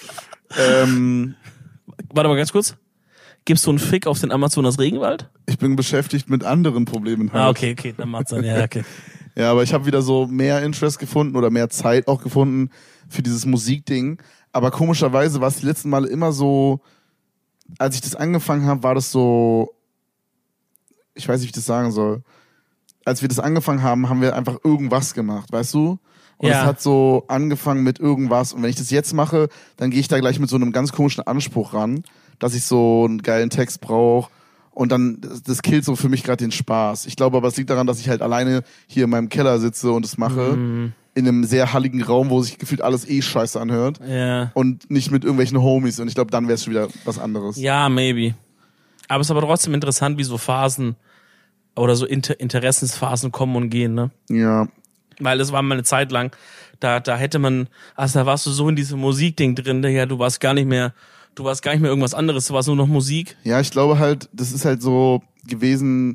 Speaker 6: Warte mal ganz kurz. Gibst du einen Fick auf den Amazonas Regenwald?
Speaker 5: Ich bin beschäftigt mit anderen Problemen halt.
Speaker 6: Ah, okay, dann macht's dann. Ja, okay.
Speaker 5: Ja, aber ich habe wieder so mehr Interest gefunden oder mehr Zeit auch gefunden für dieses Musikding. Aber komischerweise war es die letzten Male immer so, als ich das angefangen habe, war das so, ich weiß nicht, wie ich das sagen soll. Als wir das angefangen haben, haben wir einfach irgendwas gemacht, weißt du? Und es hat so angefangen mit irgendwas. Und wenn ich das jetzt mache, dann gehe ich da gleich mit so einem ganz komischen Anspruch ran, dass ich so einen geilen Text brauche. Und dann, das killt so für mich gerade den Spaß. Ich glaube aber, es liegt daran, dass ich halt alleine hier in meinem Keller sitze und es mache. In einem sehr halligen Raum, wo sich gefühlt alles scheiße anhört.
Speaker 6: Ja.
Speaker 5: Und nicht mit irgendwelchen Homies. Und ich glaube, dann wäre es schon wieder was anderes.
Speaker 6: Ja, maybe. Aber es ist aber trotzdem interessant, wie so Phasen oder so Interessensphasen kommen und gehen, ne?
Speaker 5: Ja.
Speaker 6: Weil es war mal eine Zeit lang, da hätte man, also da warst du so in diesem Musikding drin, ja, du warst gar nicht mehr irgendwas anderes, du warst nur noch Musik.
Speaker 5: Ja, ich glaube halt, das ist halt so gewesen,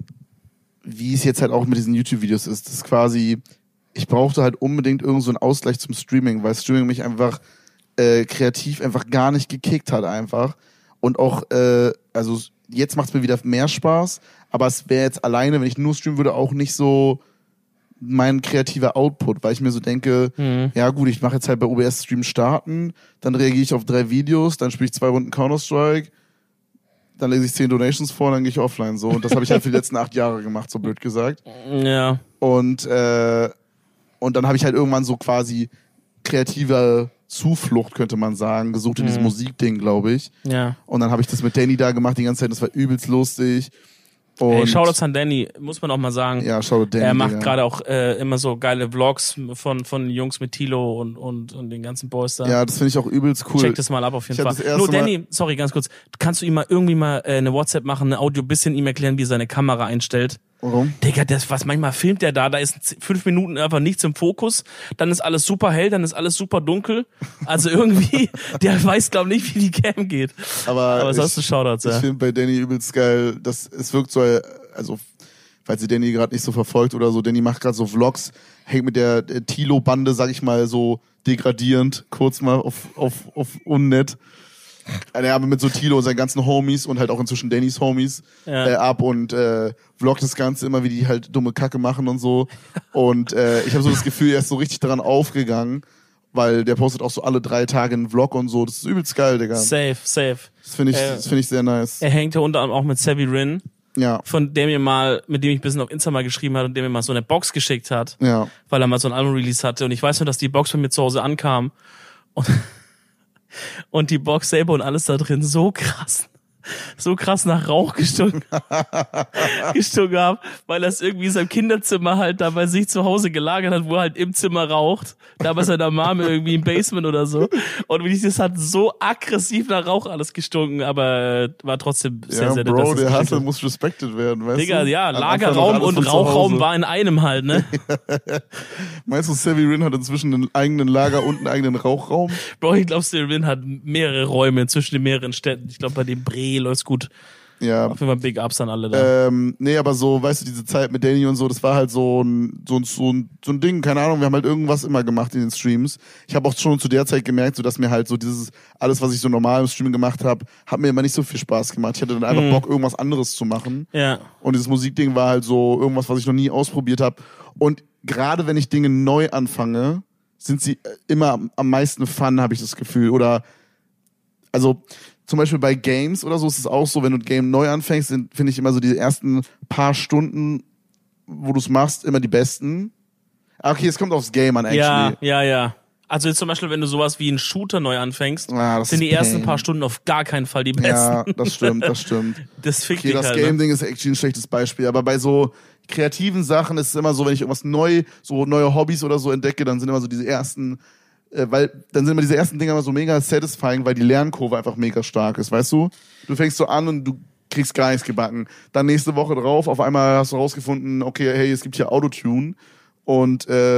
Speaker 5: wie es jetzt halt auch mit diesen YouTube-Videos ist. Das ist quasi, ich brauchte halt unbedingt irgend so einen Ausgleich zum Streaming, weil Streaming mich einfach kreativ einfach gar nicht gekickt hat einfach. Und auch, also jetzt macht es mir wieder mehr Spaß, aber es wäre jetzt alleine, wenn ich nur streamen würde, auch nicht so mein kreativer Output, weil ich mir so denke, ja gut, ich mache jetzt halt bei OBS Stream starten, dann reagiere ich auf 3 Videos, dann spiele ich 2 Runden Counter-Strike, dann lese ich 10 Donations vor, dann gehe ich offline so. Und das habe ich halt für die letzten 8 Jahre gemacht, so blöd gesagt.
Speaker 6: Ja.
Speaker 5: Und dann habe ich halt irgendwann so quasi kreative Zuflucht, könnte man sagen, gesucht in diesem Musikding, glaube ich.
Speaker 6: Ja.
Speaker 5: Und dann habe ich das mit Danny da gemacht die ganze Zeit, das war übelst lustig. Und
Speaker 6: Hey, Shoutouts an Danny, muss man auch mal sagen.
Speaker 5: ja, Shoutout Danny.
Speaker 6: Er macht
Speaker 5: Digga.
Speaker 6: gerade auch immer so geile Vlogs von Jungs mit Tilo und den ganzen Boys da.
Speaker 5: Ja, das finde ich auch übelst cool.
Speaker 6: Check das mal ab auf jeden
Speaker 5: Ich hab
Speaker 6: Fall.
Speaker 5: das erste
Speaker 6: Nur Danny, sorry, ganz kurz. Kannst du ihm mal irgendwie mal eine WhatsApp machen, eine Audio, bisschen ihm erklären, wie er seine Kamera einstellt?
Speaker 5: Warum?
Speaker 6: Digga, was manchmal filmt der da ist 5 Minuten einfach nichts im Fokus, dann ist alles super hell, dann ist alles super dunkel. Also irgendwie, der weiß, glaub nicht, wie die Cam geht. Aber was hast du Shoutouts,
Speaker 5: Ich
Speaker 6: ja?
Speaker 5: finde bei Danny übelst geil, es wirkt so, also falls ihr Danny gerade nicht so verfolgt oder so, Danny macht gerade so Vlogs, hängt mit der Tilo-Bande, sag ich mal, so degradierend, kurz mal auf unnett. Ja, aber mit so Tilo und seinen ganzen Homies und halt auch inzwischen Dannys Homies ab und vloggt das Ganze immer, wie die halt dumme Kacke machen und so. Und ich habe so das Gefühl, er ist so richtig daran aufgegangen, weil der postet auch so alle 3 Tage einen Vlog und so. Das ist übelst geil, Digga.
Speaker 6: Safe.
Speaker 5: Das finde ich sehr nice.
Speaker 6: Er hängt ja unter anderem auch mit Savvy Rin,
Speaker 5: Ja.
Speaker 6: mit dem ich ein bisschen auf Insta mal geschrieben hat und dem mir mal so eine Box geschickt hat,
Speaker 5: Ja.
Speaker 6: weil er mal so ein Album-Release hatte. Und ich weiß nur, dass die Box bei mir zu Hause ankam und die Box selber und alles da drin so krass nach Rauch gestunken haben, weil er es irgendwie in seinem Kinderzimmer halt da bei sich zu Hause gelagert hat, wo er halt im Zimmer raucht. Da bei seiner Mom irgendwie im Basement oder so. Und das hat so aggressiv nach Rauch alles gestunken, aber war trotzdem sehr, sehr nett.
Speaker 5: Bro,
Speaker 6: dass es
Speaker 5: der
Speaker 6: geschickt
Speaker 5: Hustle
Speaker 6: hat.
Speaker 5: muss respected werden, weißt
Speaker 6: Digga,
Speaker 5: du?
Speaker 6: ja,
Speaker 5: Am Anfang noch
Speaker 6: Lagerraum
Speaker 5: alles
Speaker 6: und
Speaker 5: von zu
Speaker 6: Rauchraum
Speaker 5: Hause.
Speaker 6: war in einem halt, ne?
Speaker 5: Meinst du, Savvy Rin hat inzwischen einen eigenen Lager und einen eigenen Rauchraum?
Speaker 6: Bro, ich glaube, Sylvain hat mehrere Räume zwischen den mehreren Städten. Ich glaube, bei dem Bre läuft's gut.
Speaker 5: Ja.
Speaker 6: Auf jeden Fall Big Ups an alle da.
Speaker 5: Nee, aber so, weißt du, diese Zeit mit Danny und so, das war halt so ein Ding, keine Ahnung, wir haben halt irgendwas immer gemacht in den Streams. Ich habe auch schon zu der Zeit gemerkt, so dass mir halt so dieses, alles, was ich so normal im Stream gemacht habe, hat mir immer nicht so viel Spaß gemacht. Ich hatte dann einfach Bock, irgendwas anderes zu machen.
Speaker 6: Ja.
Speaker 5: Und dieses Musikding war halt so irgendwas, was ich noch nie ausprobiert habe. Und gerade wenn ich Dinge neu anfange, sind sie immer am meisten Fun, habe ich das Gefühl. Oder, also, zum Beispiel bei Games oder so ist es auch so, wenn du ein Game neu anfängst, finde ich immer so die ersten paar Stunden, wo du es machst, immer die besten. Okay, es kommt aufs Game an, actually.
Speaker 6: Ja. Also jetzt zum Beispiel, wenn du sowas wie einen Shooter neu anfängst,
Speaker 5: Das
Speaker 6: sind
Speaker 5: ist
Speaker 6: die ersten
Speaker 5: Pain.
Speaker 6: paar Stunden auf gar keinen Fall die besten.
Speaker 5: Ja, das stimmt.
Speaker 6: Das fickt
Speaker 5: Okay,
Speaker 6: dich
Speaker 5: das
Speaker 6: halt, ne?
Speaker 5: Game-Ding ist actually ein schlechtes Beispiel, aber bei so kreativen Sachen ist es immer so, wenn ich irgendwas so neue Hobbys oder so entdecke, dann sind immer so diese ersten, weil dann sind immer diese ersten Dinger immer so mega satisfying, weil die Lernkurve einfach mega stark ist, weißt du? Du fängst so an und du kriegst gar nichts gebacken. Dann nächste Woche drauf, auf einmal hast du rausgefunden, okay, hey, es gibt hier Autotune und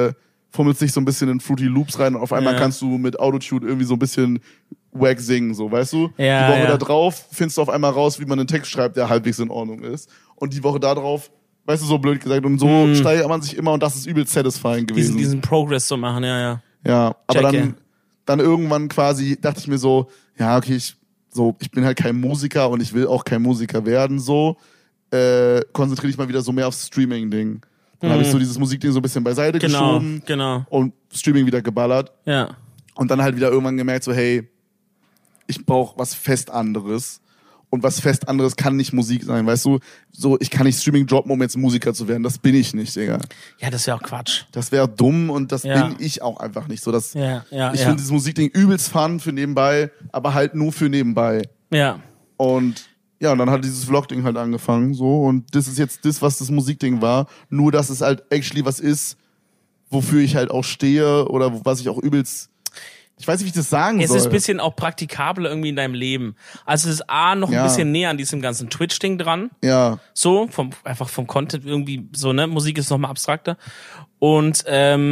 Speaker 5: fummelst dich so ein bisschen in Fruity Loops rein und auf einmal kannst du mit Autotune irgendwie so ein bisschen wack singen, so, weißt du?
Speaker 6: Ja,
Speaker 5: die Woche
Speaker 6: ja.
Speaker 5: da drauf findest du auf einmal raus, wie man einen Text schreibt, der halbwegs in Ordnung ist. Und die Woche da drauf, weißt du, so blöd gesagt, und so steigert man sich immer und das ist übelst satisfying gewesen.
Speaker 6: Diesen Progress zu machen, ja.
Speaker 5: Ja, aber
Speaker 6: Checke.
Speaker 5: dann irgendwann quasi dachte ich mir so, ja, okay, ich bin halt kein Musiker und ich will auch kein Musiker werden, so, konzentriere dich mal wieder so mehr aufs Streaming-Ding. Dann habe ich so dieses Musikding so ein bisschen beiseite geschoben
Speaker 6: Genau.
Speaker 5: und Streaming wieder geballert.
Speaker 6: Ja.
Speaker 5: Und dann halt wieder irgendwann gemerkt, so, hey, ich brauche was fest anderes. Und was fest anderes kann nicht Musik sein, weißt du? So, ich kann nicht Streaming droppen, um jetzt Musiker zu werden. Das bin ich nicht, Digga.
Speaker 6: Ja, das wäre auch Quatsch.
Speaker 5: Das wäre dumm und das
Speaker 6: Ja.
Speaker 5: bin ich auch einfach nicht. So, das,
Speaker 6: Ja.
Speaker 5: ich finde dieses Musikding übelst fun für nebenbei, aber halt nur für nebenbei.
Speaker 6: Ja.
Speaker 5: Und ja, und dann hat dieses Vlog-Ding halt angefangen, so. Und das ist jetzt das, was das Musikding war. Nur, dass es halt actually was ist, wofür ich halt auch stehe oder was ich auch übelst, ich weiß nicht, wie ich das sagen
Speaker 6: Es
Speaker 5: soll.
Speaker 6: ist ein bisschen auch praktikabler irgendwie in deinem Leben. Also es ist noch ein bisschen näher an diesem ganzen Twitch-Ding dran.
Speaker 5: Ja,
Speaker 6: So, einfach vom Content irgendwie so, ne? Musik ist nochmal abstrakter. Und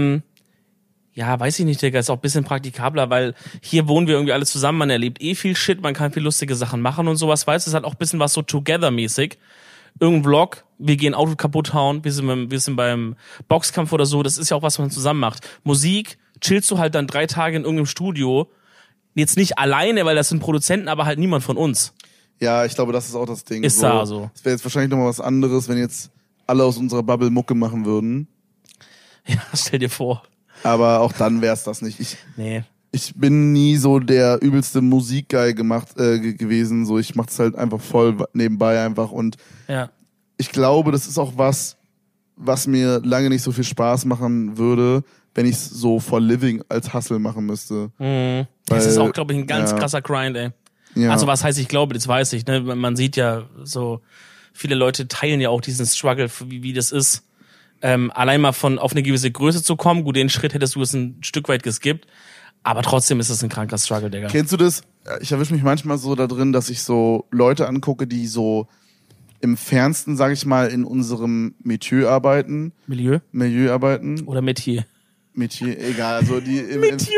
Speaker 6: ja, weiß ich nicht, Digga, ist auch ein bisschen praktikabler, weil hier wohnen wir irgendwie alle zusammen, man erlebt viel Shit, man kann viel lustige Sachen machen und sowas, weißt du, es ist halt auch ein bisschen was so Together-mäßig. Irgendein Vlog, wir gehen Auto kaputt hauen, wir sind beim Boxkampf oder so, das ist ja auch was man zusammen macht. Musik, chillst du halt dann 3 Tage in irgendeinem Studio, jetzt nicht alleine, weil das sind Produzenten, aber halt niemand von uns.
Speaker 5: ja, ich glaube, das ist auch das Ding.
Speaker 6: Ist da so.
Speaker 5: Es wäre jetzt wahrscheinlich nochmal was anderes, wenn jetzt alle aus unserer Bubble Mucke machen würden.
Speaker 6: Ja, stell dir vor.
Speaker 5: Aber auch dann wär's das nicht.
Speaker 6: Nee.
Speaker 5: Ich bin nie so der übelste Musikguy gewesen. So, ich mach's halt einfach voll nebenbei einfach. Und
Speaker 6: Ja.
Speaker 5: ich glaube, das ist auch was mir lange nicht so viel Spaß machen würde, wenn ich es so for living als Hustle machen müsste.
Speaker 6: Das ist auch, glaube ich, ein ganz
Speaker 5: ja.
Speaker 6: krasser Grind, ey.
Speaker 5: Ja.
Speaker 6: Also was heißt, ich glaube, das weiß ich, ne? Man sieht ja so, viele Leute teilen ja auch diesen Struggle, wie das ist, allein mal auf eine gewisse Größe zu kommen. Gut, den Schritt hättest du es ein Stück weit geskippt, aber trotzdem ist es ein kranker Struggle, Digga.
Speaker 5: Kennst du das? Ich erwische mich manchmal so da drin, dass ich so Leute angucke, die so im Fernsten, sage ich mal, in unserem Milieu arbeiten.
Speaker 6: Milieu oder Metier?
Speaker 5: Metier, egal. Also die
Speaker 6: Metier?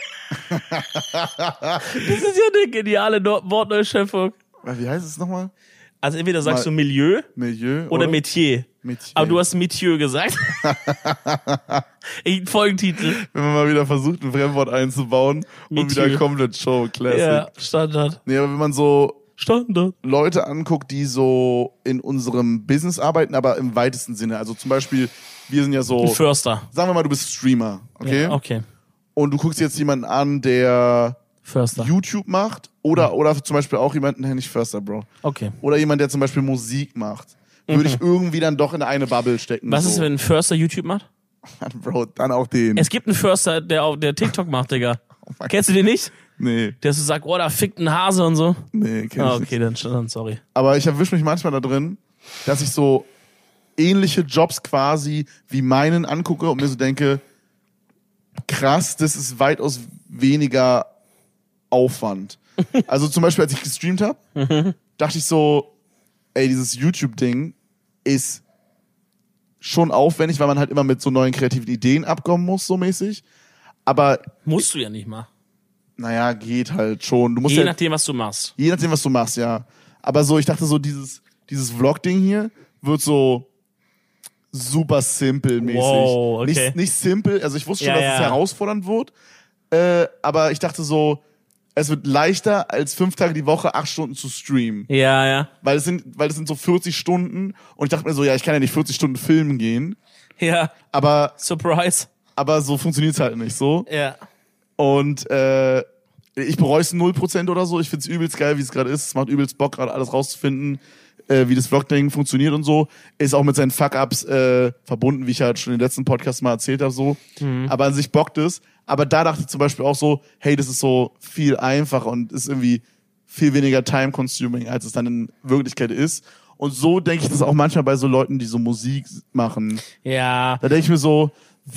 Speaker 6: Das ist ja eine geniale Wortneuschöpfung.
Speaker 5: Wie heißt es nochmal?
Speaker 6: Also entweder sagst du Milieu
Speaker 5: Milieu
Speaker 6: oder Metier.
Speaker 5: Metier.
Speaker 6: Aber du hast Metier gesagt. Folgentitel.
Speaker 5: Wenn man mal wieder versucht, ein Fremdwort einzubauen und
Speaker 6: Metier.
Speaker 5: wieder komplett Show, Classic.
Speaker 6: Ja, Standard.
Speaker 5: Nee, aber wenn man so
Speaker 6: Standard.
Speaker 5: Leute anguckt, die so in unserem Business arbeiten, aber im weitesten Sinne. Also zum Beispiel, wir sind ja so,
Speaker 6: Ein Förster.
Speaker 5: sagen wir mal, du bist Streamer, okay?
Speaker 6: Ja, okay.
Speaker 5: Und du guckst jetzt jemanden an, der
Speaker 6: Förster.
Speaker 5: YouTube macht oder zum Beispiel auch jemanden, nicht Förster, Bro.
Speaker 6: Okay.
Speaker 5: Oder jemand, der zum Beispiel Musik macht. Würde ich irgendwie dann doch in eine Bubble stecken.
Speaker 6: Was
Speaker 5: so.
Speaker 6: ist, wenn ein Förster YouTube macht?
Speaker 5: Bro, dann auch den.
Speaker 6: Es gibt einen Förster, der TikTok macht, Digga.
Speaker 5: mein
Speaker 6: Kennst du den nicht?
Speaker 5: Nee,
Speaker 6: Der so sagt, oh, da fickt ein Hase und so.
Speaker 5: kenn ich
Speaker 6: Ah,
Speaker 5: nicht.
Speaker 6: okay, dann sorry.
Speaker 5: Aber ich erwische mich manchmal da drin, dass ich so ähnliche Jobs quasi wie meinen angucke und mir so denke, krass, das ist weitaus weniger Aufwand. Also zum Beispiel, als ich gestreamt habe, dachte ich so, ey, dieses YouTube-Ding ist schon aufwendig, weil man halt immer mit so neuen kreativen Ideen abkommen muss, so mäßig. Aber,
Speaker 6: Musst du ja nicht mal.
Speaker 5: naja, geht halt schon. Du musst
Speaker 6: Je
Speaker 5: ja,
Speaker 6: nachdem, was du machst.
Speaker 5: je nachdem, was du machst, ja. Aber so, ich dachte so, dieses Vlog-Ding hier wird so super simple mäßig.
Speaker 6: Wow, okay.
Speaker 5: Nicht simple, also ich wusste schon,
Speaker 6: Ja,
Speaker 5: dass es
Speaker 6: ja.
Speaker 5: herausfordernd wird. Aber ich dachte so, es wird leichter, als 5 Tage die Woche 8 Stunden zu streamen.
Speaker 6: Ja, ja.
Speaker 5: Weil es sind so 40 Stunden und ich dachte mir so, ja, ich kann ja nicht 40 Stunden filmen gehen.
Speaker 6: Ja,
Speaker 5: Aber
Speaker 6: Surprise.
Speaker 5: so funktioniert's halt nicht so.
Speaker 6: Ja.
Speaker 5: Und ich bereue es 0% oder so. Ich find's übelst geil, wie es gerade ist. Es macht übelst Bock, gerade alles rauszufinden, wie das Vlog-Ding funktioniert und so. Ist auch mit seinen Fuck-Ups verbunden, wie ich halt schon in den letzten Podcast mal erzählt habe. So. Aber an sich bockt es. Aber da dachte ich zum Beispiel auch so, hey, das ist so viel einfacher und ist irgendwie viel weniger time-consuming, als es dann in Wirklichkeit ist. Und so denke ich das auch manchmal bei so Leuten, die so Musik machen.
Speaker 6: Ja.
Speaker 5: Da denke ich mir so,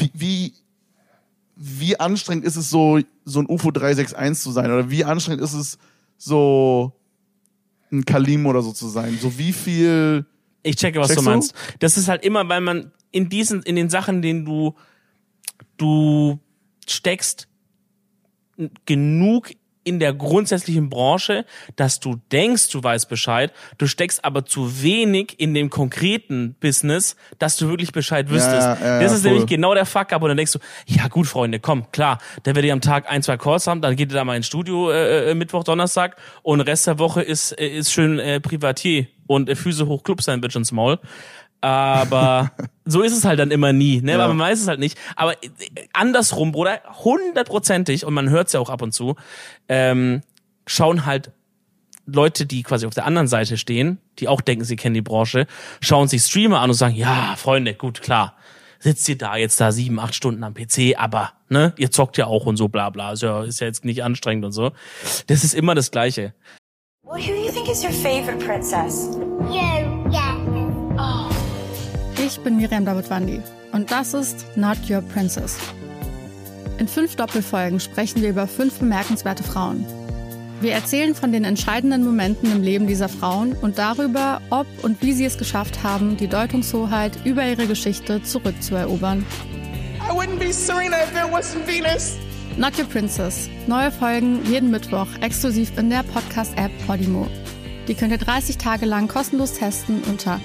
Speaker 5: wie anstrengend ist es so ein UFO 361 zu sein? Oder wie anstrengend ist es so ein Kalim oder so zu sein? So wie viel...
Speaker 6: Ich checke, was
Speaker 5: Checkst
Speaker 6: du
Speaker 5: du?
Speaker 6: meinst. Das ist halt immer, weil man in den Sachen, denen du du steckst genug in der grundsätzlichen Branche, dass du denkst, du weißt Bescheid, du steckst aber zu wenig in dem konkreten Business, dass du wirklich Bescheid wüsstest. Das ist nämlich genau der Fuck-up und dann denkst du, ja gut, Freunde, komm, klar, der werde ich am Tag 1, 2 Calls haben, dann geht ihr da mal ins Studio Mittwoch, Donnerstag und den Rest der Woche ist schön Privatier und Füße hoch Club-Sandwich ins Maul. Aber so ist es halt dann immer nie, ne? Ja. Aber man weiß es halt nicht. Aber andersrum, Bruder, 100%ig, und man hört es ja auch ab und zu, schauen halt Leute, die quasi auf der anderen Seite stehen, die auch denken, sie kennen die Branche, schauen sich Streamer an und sagen, ja, Freunde, gut, klar, sitzt ihr da jetzt 7, 8 Stunden am PC, aber, ne, ihr zockt ja auch und so, bla, bla, ist ja jetzt nicht anstrengend und so. Das ist immer das Gleiche.
Speaker 1: Well, who do you think is your favorite princess?
Speaker 2: You, yeah.
Speaker 1: Oh.
Speaker 3: Ich bin Miriam Davidwandi und das ist Not Your Princess. In 5 Doppelfolgen sprechen wir über 5 bemerkenswerte Frauen. Wir erzählen von den entscheidenden Momenten im Leben dieser Frauen und darüber, ob und wie sie es geschafft haben, die Deutungshoheit über ihre Geschichte zurückzuerobern.
Speaker 4: I wouldn't be Serena if there wasn't Venus.
Speaker 3: Not Your Princess. Neue Folgen jeden Mittwoch exklusiv in der Podcast-App Podimo. Die könnt ihr 30 Tage lang kostenlos testen unter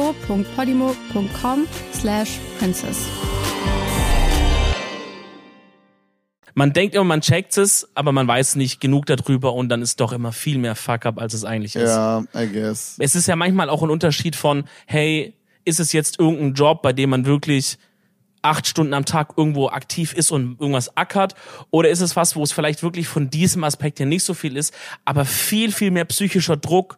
Speaker 3: go.podimo.com/princess.
Speaker 6: Man denkt immer, man checkt es, aber man weiß nicht genug darüber und dann ist doch immer viel mehr Fuck-up, als es eigentlich ist.
Speaker 5: Ja, I guess.
Speaker 6: Es ist ja manchmal auch ein Unterschied von, hey, ist es jetzt irgendein Job, bei dem man wirklich 8 Stunden am Tag irgendwo aktiv ist und irgendwas ackert, oder ist es was, wo es vielleicht wirklich von diesem Aspekt her nicht so viel ist, aber viel, viel mehr psychischer Druck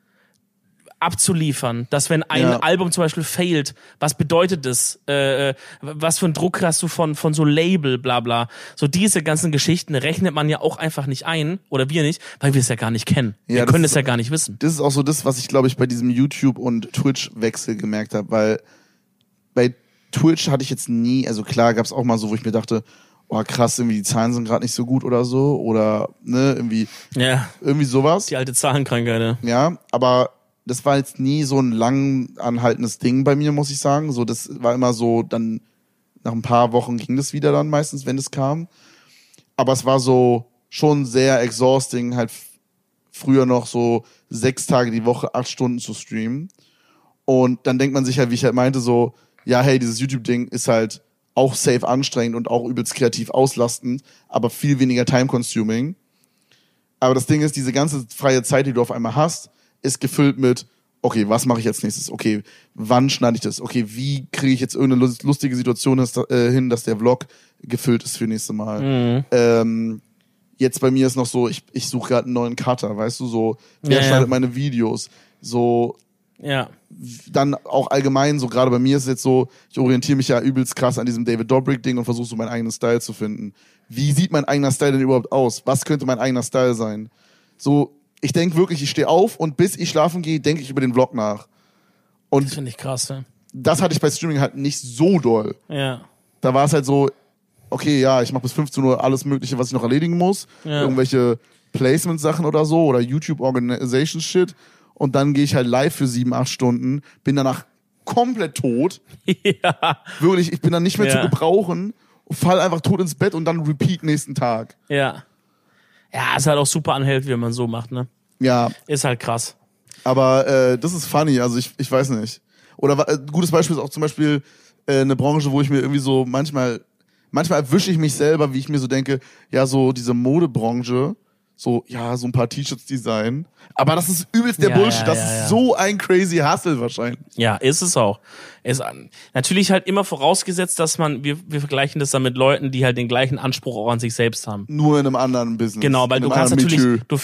Speaker 6: abzuliefern, dass wenn ein Album zum Beispiel failt, was bedeutet das? Was für einen Druck hast du von so Label, bla bla. So diese ganzen Geschichten rechnet man ja auch einfach nicht ein, oder wir nicht, weil wir es ja gar nicht kennen.
Speaker 5: Ja,
Speaker 6: wir können es ja gar nicht wissen.
Speaker 5: Das ist auch so das, was ich, glaube ich, bei diesem YouTube- und Twitch-Wechsel gemerkt habe, weil bei Twitch hatte ich jetzt nie, also klar gab es auch mal so, wo ich mir dachte, oh krass, irgendwie die Zahlen sind gerade nicht so gut oder so, oder ne, irgendwie sowas.
Speaker 6: Die alte Zahlenkrankheit,
Speaker 5: Ja, aber das war jetzt nie so ein lang anhaltendes Ding bei mir, muss ich sagen. So, das war immer so, dann nach ein paar Wochen ging das wieder dann meistens, wenn es kam. Aber es war so schon sehr exhausting, halt früher noch so 6 Tage die Woche, 8 Stunden zu streamen. Und dann denkt man sich halt, wie ich halt meinte, so, ja, hey, dieses YouTube-Ding ist halt auch safe anstrengend und auch übelst kreativ auslastend, aber viel weniger time-consuming. Aber das Ding ist, diese ganze freie Zeit, die du auf einmal hast, ist gefüllt mit, okay, was mache ich jetzt nächstes? Okay, wann schneide ich das? Okay, wie kriege ich jetzt irgendeine lustige Situation hin, dass der Vlog gefüllt ist für nächste Mal? Jetzt bei mir ist noch so, ich suche gerade einen neuen Cutter, weißt du, so, wer schneidet meine Videos? So, dann auch allgemein, so gerade bei mir ist es jetzt so, ich orientiere mich ja übelst krass an diesem David Dobrik-Ding und versuche so meinen eigenen Style zu finden. Wie sieht mein eigener Style denn überhaupt aus? Was könnte mein eigener Style sein? So, ich denke wirklich, ich stehe auf und bis ich schlafen gehe, denke ich über den Vlog nach. Und
Speaker 6: das finde ich krass, ja.
Speaker 5: Das hatte ich bei Streaming halt nicht so doll.
Speaker 6: Ja.
Speaker 5: Da war es halt so, okay, ja, ich mache bis 15 Uhr alles Mögliche, was ich noch erledigen muss. Ja. Irgendwelche Placement-Sachen oder so oder YouTube-Organization-Shit. Und dann gehe ich halt live für 7, 8 Stunden, bin danach komplett tot.
Speaker 6: Ja.
Speaker 5: Wirklich, ich bin dann nicht mehr zu gebrauchen, fall einfach tot ins Bett und dann repeat nächsten Tag.
Speaker 6: Ja. Ja, ist halt auch super unhealthy, wenn man so macht, ne?
Speaker 5: Ja.
Speaker 6: Ist halt krass.
Speaker 5: Aber das ist funny, also ich weiß nicht. Oder ein gutes Beispiel ist auch zum Beispiel eine Branche, wo ich mir irgendwie so manchmal erwische ich mich selber, wie ich mir so denke, ja, so diese Modebranche, so, ja, so ein paar T-Shirts design. Aber das ist übelst der Bullshit. Das ist so ein crazy Hustle wahrscheinlich.
Speaker 6: Ja, ist es auch. Ist natürlich halt immer vorausgesetzt, dass wir vergleichen das dann mit Leuten, die halt den gleichen Anspruch auch an sich selbst haben.
Speaker 5: Nur in einem anderen Business.
Speaker 6: Genau, weil du kannst natürlich, du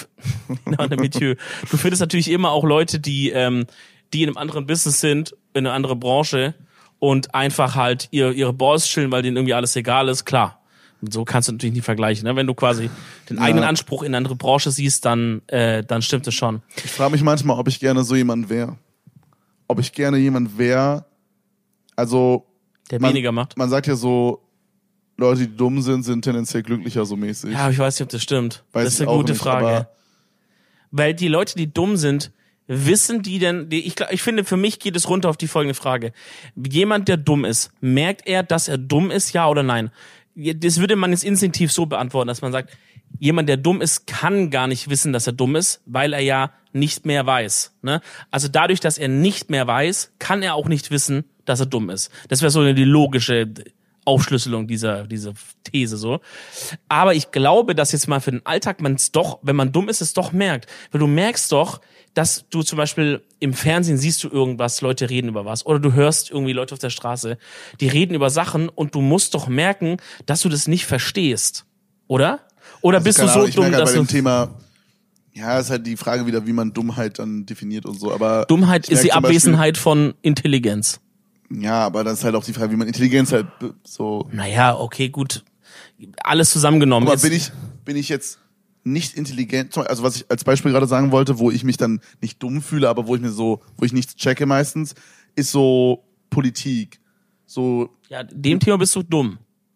Speaker 6: findest natürlich immer auch Leute, die in einem anderen Business sind, in einer anderen Branche und einfach halt ihre Balls chillen, weil denen irgendwie alles egal ist, klar. Und so kannst du natürlich nicht vergleichen, ne? Wenn du quasi den eigenen Anspruch in eine andere Branche siehst, dann stimmt es schon.
Speaker 5: Ich frage mich manchmal, ob ich gerne so jemand wäre. Ob ich gerne jemand wäre, also
Speaker 6: der weniger macht.
Speaker 5: Man sagt ja so, Leute, die dumm sind tendenziell glücklicher, so mäßig.
Speaker 6: Ja, aber ich weiß nicht, ob das stimmt. Das ist eine gute Frage. Weil die Leute, die dumm sind, wissen die denn, ich finde, für mich geht es runter auf die folgende Frage. Jemand, der dumm ist, merkt er, dass er dumm ist, ja oder nein? das würde man jetzt instinktiv so beantworten, dass man sagt, jemand, der dumm ist, kann gar nicht wissen, dass er dumm ist, weil er ja nicht mehr weiß. Ne? Also dadurch, dass er nicht mehr weiß, kann er auch nicht wissen, dass er dumm ist. Das wäre so die logische Aufschlüsselung dieser These so. Aber ich glaube, dass jetzt mal für den Alltag man es doch, wenn man dumm ist, es doch merkt. Weil du merkst doch, dass du zum Beispiel im Fernsehen siehst du irgendwas, Leute reden über was. Oder du hörst irgendwie Leute auf der Straße, die reden über Sachen und du musst doch merken, dass du das nicht verstehst. Oder? Oder
Speaker 5: Also
Speaker 6: bist du so
Speaker 5: Ahnung, ich
Speaker 6: dumm,
Speaker 5: merke halt
Speaker 6: dass
Speaker 5: bei dem
Speaker 6: du...
Speaker 5: Thema, ja, ist halt die Frage wieder, wie man Dummheit dann definiert und so. Aber
Speaker 6: Dummheit
Speaker 5: ich
Speaker 6: ist die
Speaker 5: merke zum
Speaker 6: Abwesenheit von Intelligenz.
Speaker 5: Beispiel, ja, aber das ist halt auch die Frage, wie man Intelligenz halt so.
Speaker 6: Naja, okay, gut. Alles zusammengenommen.
Speaker 5: Aber
Speaker 6: Jetzt-
Speaker 5: bin ich jetzt nicht intelligent, also was ich als Beispiel gerade sagen wollte, wo ich mich dann nicht dumm fühle, aber wo ich nichts checke meistens, ist so Politik. So,
Speaker 6: Ja, dem Thema bist du dumm.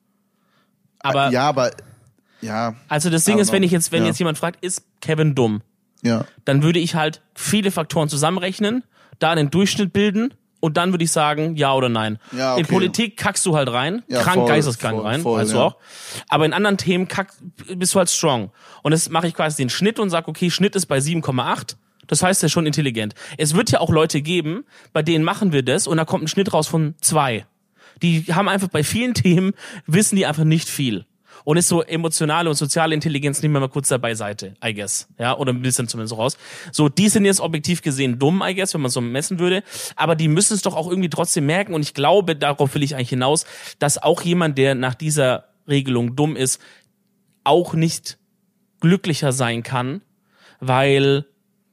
Speaker 6: Aber,
Speaker 5: ja,
Speaker 6: also das Ding
Speaker 5: I don't
Speaker 6: ist, wenn
Speaker 5: know.
Speaker 6: jetzt jemand fragt, ist Kevin dumm?
Speaker 5: ja.
Speaker 6: Dann würde ich halt viele Faktoren zusammenrechnen, da einen Durchschnitt bilden und dann würde ich sagen, ja oder nein.
Speaker 5: Ja, okay.
Speaker 6: In Politik kackst du halt rein,
Speaker 5: Ja,
Speaker 6: krank,
Speaker 5: voll,
Speaker 6: geisteskrank
Speaker 5: voll,
Speaker 6: rein,
Speaker 5: voll,
Speaker 6: weißt du
Speaker 5: ja.
Speaker 6: auch. Aber in anderen Themen bist du halt strong. Und das mache ich quasi den Schnitt und sage, okay, Schnitt ist bei 7,8. Das heißt, er ist schon intelligent. Es wird ja auch Leute geben, bei denen machen wir das und da kommt ein Schnitt raus von 2. Die haben einfach bei vielen Themen, wissen die einfach nicht viel. Und ist so emotionale und soziale Intelligenz, nehmen wir mal kurz da beiseite, I guess. Ja, oder ein bisschen zumindest raus. So, die sind jetzt objektiv gesehen dumm, I guess, wenn man so messen würde. Aber die müssen es doch auch irgendwie trotzdem merken. Und ich glaube, darauf will ich eigentlich hinaus, dass auch jemand, der nach dieser Regelung dumm ist, auch nicht glücklicher sein kann, weil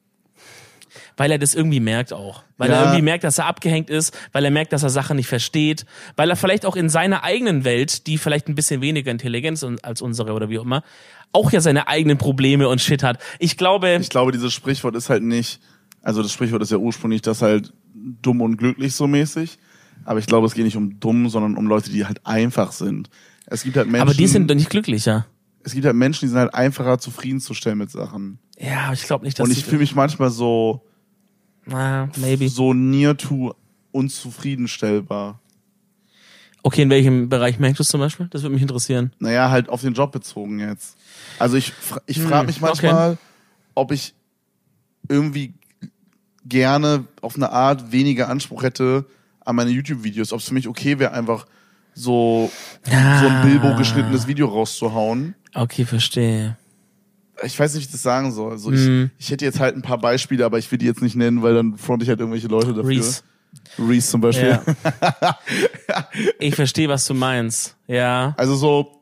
Speaker 6: er das irgendwie merkt auch. Weil
Speaker 5: Ja.
Speaker 6: er irgendwie merkt, dass er abgehängt ist, weil er merkt, dass er Sachen nicht versteht, weil er vielleicht auch in seiner eigenen Welt, die vielleicht ein bisschen weniger Intelligenz als unsere oder wie auch immer, auch ja seine eigenen Probleme und Shit hat. Ich glaube,
Speaker 5: Dieses Sprichwort ist halt nicht, also das Sprichwort ist ja ursprünglich das halt dumm und glücklich so mäßig, aber ich glaube, es geht nicht um dumm, sondern um Leute, die halt einfach sind. Es gibt halt Menschen,
Speaker 6: aber die sind doch nicht glücklicher.
Speaker 5: es gibt halt Menschen, die sind halt einfacher zufriedenzustellen mit Sachen.
Speaker 6: Ja, aber ich glaube nicht, dass
Speaker 5: Und ich fühle mich manchmal so
Speaker 6: maybe.
Speaker 5: near to unzufriedenstellbar.
Speaker 6: Okay, in welchem Bereich merkst du es zum Beispiel? Das würde mich interessieren.
Speaker 5: Naja, halt auf den Job bezogen jetzt. Also ich frage mich manchmal, ob ich irgendwie gerne auf eine Art weniger Anspruch hätte an meine YouTube-Videos. Ob es für mich okay wäre, einfach so ein Bilbo geschnittenes Video rauszuhauen.
Speaker 6: Okay, verstehe.
Speaker 5: Ich weiß nicht, wie ich das sagen soll. Also ich hätte jetzt halt ein paar Beispiele, aber ich will die jetzt nicht nennen, weil dann fronte ich halt irgendwelche Leute dafür. Reese zum Beispiel.
Speaker 6: Ja. Ich verstehe, was du meinst. Ja.
Speaker 5: Also so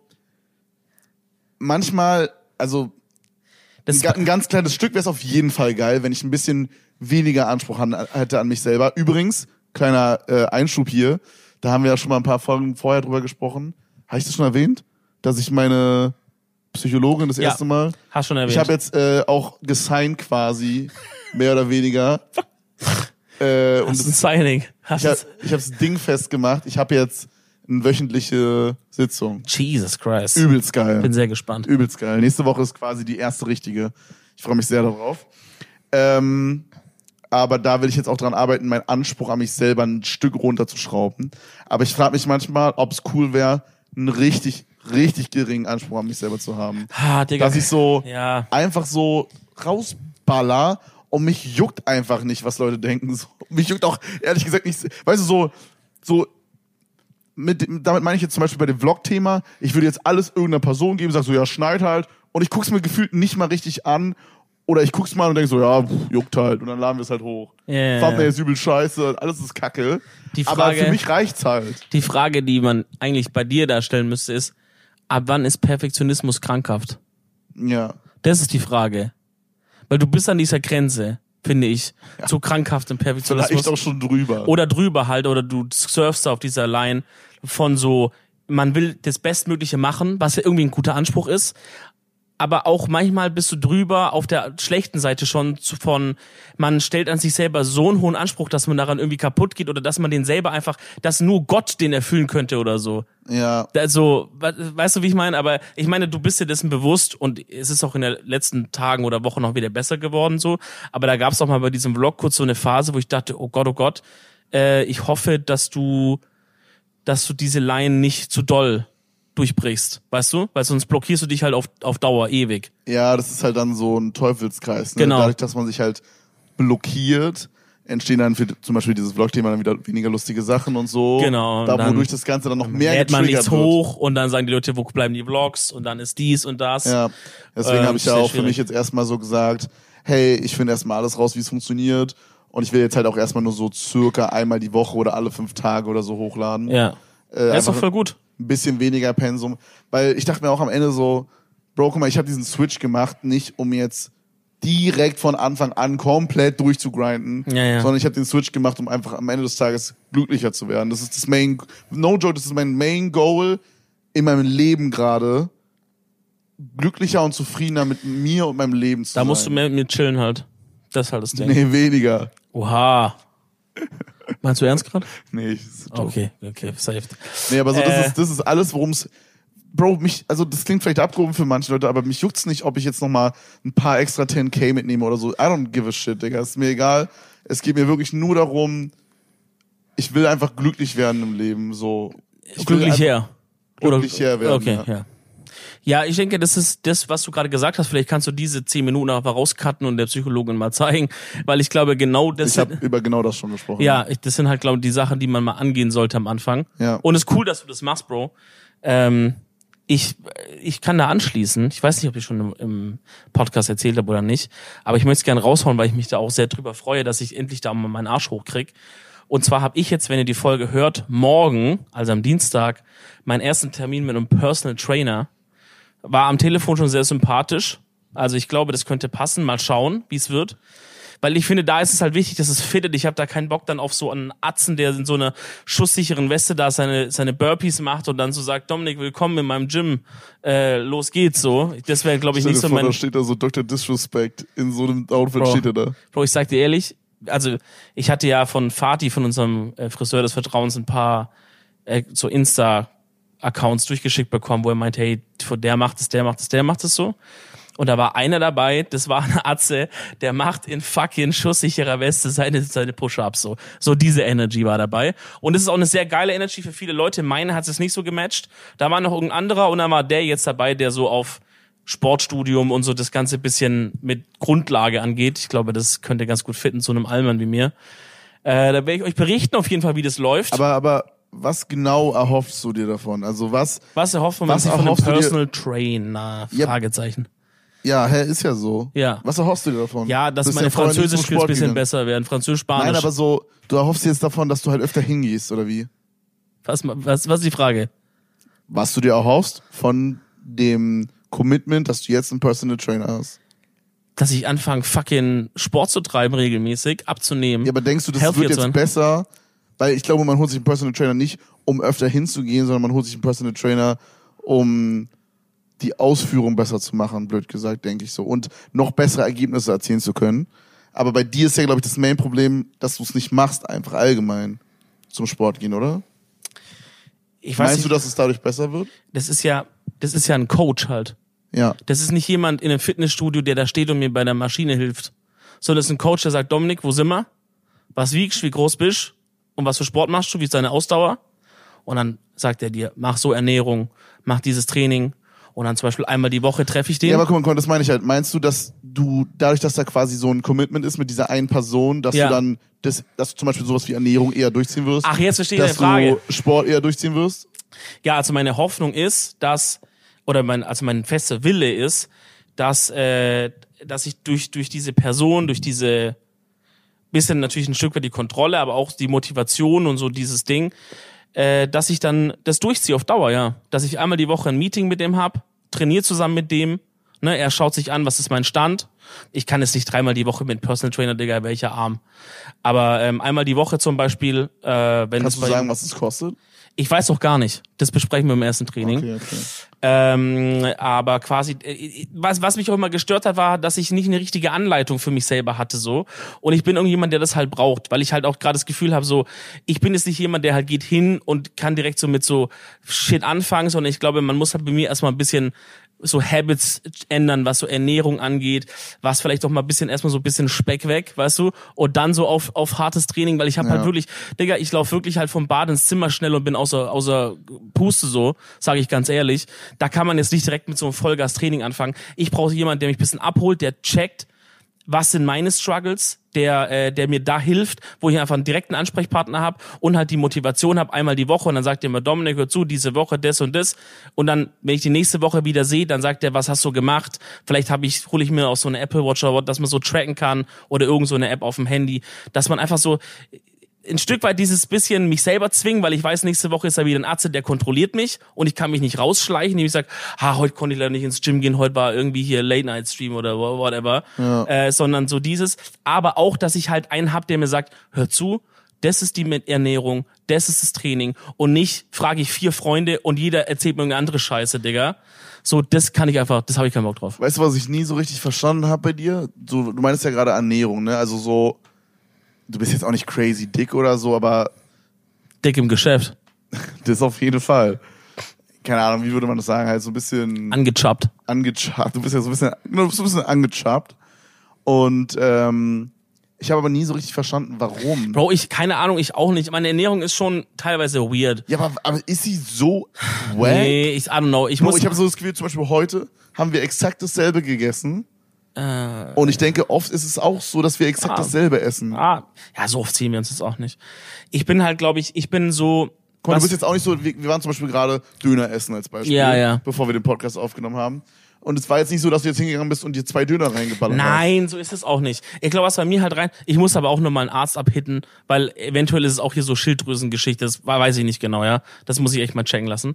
Speaker 5: manchmal, also ein ganz kleines Stück wäre es auf jeden Fall geil, wenn ich ein bisschen weniger Anspruch hätte an mich selber. Übrigens, kleiner Einschub hier, da haben wir ja schon mal ein paar Folgen vorher drüber gesprochen. Habe ich das schon erwähnt? Dass ich meine Psychologin das erste Mal...
Speaker 6: Hast schon erwähnt.
Speaker 5: Ich habe jetzt auch gesigned quasi, mehr oder weniger. Und
Speaker 6: Hast ein Signing.
Speaker 5: ich habe das Ding festgemacht. Ich habe jetzt eine wöchentliche Sitzung.
Speaker 6: Jesus Christ.
Speaker 5: Übelst geil.
Speaker 6: Bin sehr gespannt.
Speaker 5: Übelst geil. Nächste Woche ist quasi die erste richtige. Ich freue mich sehr darauf. Aber da will ich jetzt auch dran arbeiten, meinen Anspruch an mich selber ein Stück runterzuschrauben. Aber ich frage mich manchmal, ob es cool wäre, einen richtig geringen Anspruch an mich selber zu haben.
Speaker 6: Digga.
Speaker 5: Dass ich so
Speaker 6: Ja.
Speaker 5: einfach so rausballer und mich juckt einfach nicht, was Leute denken. So, mich juckt auch, ehrlich gesagt, nicht, weißt du, damit meine ich jetzt zum Beispiel bei dem Vlog-Thema, ich würde jetzt alles irgendeiner Person geben, sag so, ja, schneid halt, und ich guck's mir gefühlt nicht mal richtig an, oder ich guck's mal und denk so, ja, juckt halt, und dann laden wir es halt hoch.
Speaker 6: Yeah.
Speaker 5: Thumbnail ist übel scheiße, alles ist kacke.
Speaker 6: Die
Speaker 5: aber
Speaker 6: Frage-
Speaker 5: für mich reicht's halt.
Speaker 6: Die Frage, die man eigentlich bei dir darstellen müsste, ist, ab wann ist Perfektionismus krankhaft?
Speaker 5: Ja.
Speaker 6: Das ist die Frage. Weil du bist an dieser Grenze, finde ich, zu krankhaftem Perfektionismus.
Speaker 5: Vielleicht auch schon drüber.
Speaker 6: Oder drüber halt, oder du surfst auf dieser Line von so, man will das Bestmögliche machen, was ja irgendwie ein guter Anspruch ist, aber auch manchmal bist du drüber auf der schlechten Seite schon von, man stellt an sich selber so einen hohen Anspruch, dass man daran irgendwie kaputt geht oder dass man den selber einfach, dass nur Gott den erfüllen könnte oder so.
Speaker 5: Ja.
Speaker 6: Also, weißt du, wie ich meine? Aber ich meine, du bist dir dessen bewusst und es ist auch in den letzten Tagen oder Wochen noch wieder besser geworden so. Aber da gab es auch mal bei diesem Vlog kurz so eine Phase, wo ich dachte, oh Gott, ich hoffe, dass du diese Line nicht zu doll durchbrichst, weißt du? Weil sonst blockierst du dich halt auf Dauer ewig.
Speaker 5: Ja, das ist halt dann so ein Teufelskreis. Ne?
Speaker 6: Genau.
Speaker 5: Dadurch, dass man sich halt blockiert, entstehen dann für zum Beispiel dieses Vlog-Thema dann wieder weniger lustige Sachen und so.
Speaker 6: Genau.
Speaker 5: Da,
Speaker 6: dann
Speaker 5: wodurch das Ganze dann noch mehr
Speaker 6: lädt man nichts
Speaker 5: getriggert wird.
Speaker 6: hoch und dann sagen die Leute, wo bleiben die Vlogs und dann ist dies und das.
Speaker 5: Ja, deswegen habe ich ja
Speaker 6: sehr
Speaker 5: auch für
Speaker 6: schwierig.
Speaker 5: mich jetzt erstmal so gesagt, hey, ich finde erstmal alles raus, wie es funktioniert und ich will jetzt halt auch erstmal nur so circa einmal die Woche oder alle 5 Tage oder so hochladen.
Speaker 6: Ja. Das ist doch
Speaker 5: einfach
Speaker 6: voll gut.
Speaker 5: ein bisschen weniger Pensum, weil ich dachte mir auch am Ende so, Bro, guck mal, ich habe diesen Switch gemacht, nicht um jetzt direkt von Anfang an komplett durchzugrinden,
Speaker 6: Ja.
Speaker 5: sondern ich habe den Switch gemacht, um einfach am Ende des Tages glücklicher zu werden. Das ist das no joke, das ist mein Main Goal in meinem Leben gerade, glücklicher und zufriedener mit mir und meinem Leben zu sein.
Speaker 6: Da musst du mehr mit mir chillen halt. Das ist halt das Ding.
Speaker 5: Nee, weniger.
Speaker 6: Oha. Meinst du ernst gerade?
Speaker 5: Nee, ist ein Joke.
Speaker 6: Okay, saved.
Speaker 5: Nee, aber so, das ist alles, worum es, Bro, also das klingt vielleicht abgehoben für manche Leute, aber mich juckt's nicht, ob ich jetzt nochmal ein paar extra 10k mitnehme oder so. I don't give a shit, Digga. Ist mir egal. Es geht mir wirklich nur darum, ich will einfach glücklich werden im Leben, so. Ich will
Speaker 6: Glücklich
Speaker 5: einfach
Speaker 6: her.
Speaker 5: glücklicher werden.
Speaker 6: Okay, ja. Ja, ich denke, das ist das, was du gerade gesagt hast. Vielleicht kannst du diese 10 Minuten einfach rauscutten und der Psychologin mal zeigen, weil ich glaube, genau das
Speaker 5: Ich habe über genau das schon gesprochen.
Speaker 6: ja, das sind halt, glaube ich, die Sachen, die man mal angehen sollte am Anfang.
Speaker 5: Ja.
Speaker 6: Und es ist cool, dass du das machst, Bro. Ich kann da anschließen. Ich weiß nicht, ob ich schon im Podcast erzählt habe oder nicht, aber ich möchte es gerne raushauen, weil ich mich da auch sehr drüber freue, dass ich endlich da mal meinen Arsch hochkrieg. Und zwar habe ich jetzt, wenn ihr die Folge hört, morgen, also am Dienstag, meinen ersten Termin mit einem Personal Trainer. War am Telefon schon sehr sympathisch. Also ich glaube, das könnte passen. Mal schauen, wie es wird. Weil ich finde, da ist es halt wichtig, dass es fittet. Ich habe da keinen Bock dann auf so einen Atzen, der in so einer schusssicheren Weste da seine Burpees macht und dann so sagt, Dominik, willkommen in meinem Gym. Los geht's so. Das wäre, glaube ich,
Speaker 5: Stell
Speaker 6: nicht
Speaker 5: dir
Speaker 6: so
Speaker 5: vor,
Speaker 6: mein...
Speaker 5: da steht da so Dr. Disrespect in so einem Outfit, steht er da.
Speaker 6: Bro, ich sag dir ehrlich, also ich hatte ja von Fatih, von unserem Friseur des Vertrauens, ein paar so Insta-Accounts durchgeschickt bekommen, wo er meinte, hey, der macht es so. Und da war einer dabei, das war eine Atze, der macht in fucking schusssicherer Weste seine Push-Ups so. So diese Energy war dabei. Und es ist auch eine sehr geile Energy für viele Leute. Meine hat es nicht so gematcht. Da war noch irgendein anderer und dann war der jetzt dabei, der so auf Sportstudium und so das Ganze bisschen mit Grundlage angeht. Ich glaube, das könnte ganz gut fitten zu einem Allmann wie mir. Da werde ich euch berichten auf jeden Fall, wie das läuft.
Speaker 5: Aber was genau erhoffst du dir davon? Also was
Speaker 6: erhofft man
Speaker 5: was
Speaker 6: sich von einem
Speaker 5: erhoffst du dir-
Speaker 6: Personal Trainer?
Speaker 5: Ja.
Speaker 6: Fragezeichen.
Speaker 5: Ja, ist ja so.
Speaker 6: Ja.
Speaker 5: Was erhoffst du dir davon?
Speaker 6: Ja, dass
Speaker 5: Bist
Speaker 6: meine
Speaker 5: ja vorher nicht zum
Speaker 6: Französisch-Skills ein
Speaker 5: Sport
Speaker 6: bisschen
Speaker 5: gegangen.
Speaker 6: besser werden. Französisch-Spanisch.
Speaker 5: Nein, aber so, du erhoffst dir jetzt davon, dass du halt öfter hingehst, oder wie?
Speaker 6: Was ist die Frage?
Speaker 5: Was du dir erhoffst von dem Commitment, dass du jetzt einen Personal Trainer hast.
Speaker 6: Dass ich anfange, fucking Sport zu treiben regelmäßig, abzunehmen.
Speaker 5: Ja, aber denkst du, das
Speaker 6: healthier
Speaker 5: wird
Speaker 6: zu
Speaker 5: jetzt
Speaker 6: sein?
Speaker 5: besser? Weil ich glaube, man holt sich einen Personal Trainer nicht, um öfter hinzugehen, sondern man holt sich einen Personal Trainer, um die Ausführung besser zu machen, blöd gesagt, denke ich so. Und noch bessere Ergebnisse erzielen zu können. Aber bei dir ist ja, glaube ich, das Main-Problem, dass du es nicht machst, einfach allgemein zum Sport gehen, oder?
Speaker 6: Ich weiß
Speaker 5: Meinst
Speaker 6: nicht,
Speaker 5: du, dass es dadurch besser wird?
Speaker 6: das ist ja ein Coach halt.
Speaker 5: Ja.
Speaker 6: Das ist nicht jemand in einem Fitnessstudio, der da steht und mir bei der Maschine hilft. Sondern das ist ein Coach, der sagt, Dominik, wo sind wir? Was wiegst, wie groß bist? Und was für Sport machst du? Wie ist deine Ausdauer? Und dann sagt er dir, mach so Ernährung, mach dieses Training. Und dann zum Beispiel einmal die Woche treffe ich den.
Speaker 5: Ja, aber guck mal, das meine ich halt. Meinst du, dass du, dadurch, dass da quasi so ein Commitment ist mit dieser einen Person, dass
Speaker 6: Ja.
Speaker 5: du dann, dass du zum Beispiel sowas wie Ernährung eher durchziehen wirst?
Speaker 6: Ach, jetzt verstehe ich
Speaker 5: dass
Speaker 6: deine Frage.
Speaker 5: du Sport eher durchziehen wirst?
Speaker 6: Ja, also meine Hoffnung ist, mein fester Wille ist, dass ich durch diese Person, durch diese bisschen natürlich ein Stück weit die Kontrolle, aber auch die Motivation und so dieses Ding, dass ich dann das durchziehe auf Dauer, ja. Dass ich einmal die Woche ein Meeting mit dem hab, trainiere zusammen mit dem, ne, er schaut sich an, was ist mein Stand. Ich kann es nicht 3-mal die Woche mit Personal Trainer, Digga, welcher Arm. Aber einmal die Woche zum Beispiel, wenn
Speaker 5: Kannst
Speaker 6: es
Speaker 5: du sagen, was es kostet?
Speaker 6: ich weiß auch gar nicht. Das besprechen wir im ersten Training.
Speaker 5: Okay.
Speaker 6: Aber quasi, was mich auch immer gestört hat, war, dass ich nicht eine richtige Anleitung für mich selber hatte, so. Und ich bin irgendjemand, der das halt braucht, weil ich halt auch gerade das Gefühl habe, so, ich bin jetzt nicht jemand, der halt geht hin und kann direkt so mit so Shit anfangen, sondern ich glaube, man muss halt bei mir erstmal ein bisschen so Habits ändern, was so Ernährung angeht, was vielleicht auch mal erstmal so ein bisschen Speck weg, weißt du, und dann so auf hartes Training, weil ich habe halt wirklich, Digga, ich laufe wirklich halt vom Bad ins Zimmer schnell und bin außer Puste so, sage ich ganz ehrlich. Da kann man jetzt nicht direkt mit so einem Vollgas-Training anfangen. Ich brauche jemanden, der mich ein bisschen abholt, der checkt, was sind meine Struggles, der mir da hilft, wo ich einfach einen direkten Ansprechpartner habe und halt die Motivation habe, einmal die Woche, und dann sagt er mir, Dominik, hör zu, diese Woche das und das, und dann, wenn ich die nächste Woche wieder sehe, dann sagt er, was hast du gemacht? Vielleicht hole ich mir auch so eine Apple Watch, dass man so tracken kann, oder irgend so eine App auf dem Handy, dass man einfach so ein Stück weit dieses bisschen mich selber zwingen, weil ich weiß, nächste Woche ist da wieder ein Arzt, der kontrolliert mich und ich kann mich nicht rausschleichen, indem ich sage, heute konnte ich leider nicht ins Gym gehen, heute war irgendwie hier Late-Night-Stream oder whatever, sondern so dieses, aber auch, dass ich halt einen hab, der mir sagt, hör zu, das ist die Ernährung, das ist das Training, und nicht frage ich 4 Freunde und jeder erzählt mir irgendeine andere Scheiße, Digga. So, das habe ich keinen Bock drauf.
Speaker 5: Weißt du, was ich nie so richtig verstanden habe bei dir? Du meinst ja gerade Ernährung, ne? Also so, du bist jetzt auch nicht crazy dick oder so, aber
Speaker 6: Dick im Geschäft.
Speaker 5: das auf jeden Fall. Keine Ahnung, wie würde man das sagen? Halt so ein bisschen
Speaker 6: Angechappt.
Speaker 5: Du bist ja so ein bisschen angechappt. Und ich habe aber nie so richtig verstanden, warum.
Speaker 6: Bro, keine Ahnung, ich auch nicht. Meine Ernährung ist schon teilweise weird.
Speaker 5: Ja, aber ist sie so wack?
Speaker 6: Nee, I don't know. Ich
Speaker 5: habe so das Gefühl, zum Beispiel heute haben wir exakt dasselbe gegessen. Und ich denke, oft ist es auch so, dass wir exakt dasselbe essen.
Speaker 6: Ja, so oft ziehen wir uns das auch nicht. Ich bin halt, glaube ich, so...
Speaker 5: Guck mal, du bist jetzt auch nicht so, wir waren zum Beispiel gerade Döner essen als Beispiel, bevor wir den Podcast aufgenommen haben. Und es war jetzt nicht so, dass du jetzt hingegangen bist und dir 2 Döner reingeballert hast.
Speaker 6: Nein, so ist es auch nicht. Ich glaube, was bei mir halt rein... Ich muss aber auch nur mal einen Arzt abhitten, weil eventuell ist es auch hier so Schilddrüsengeschichte. Das weiß ich nicht genau, ja. Das muss ich echt mal checken lassen.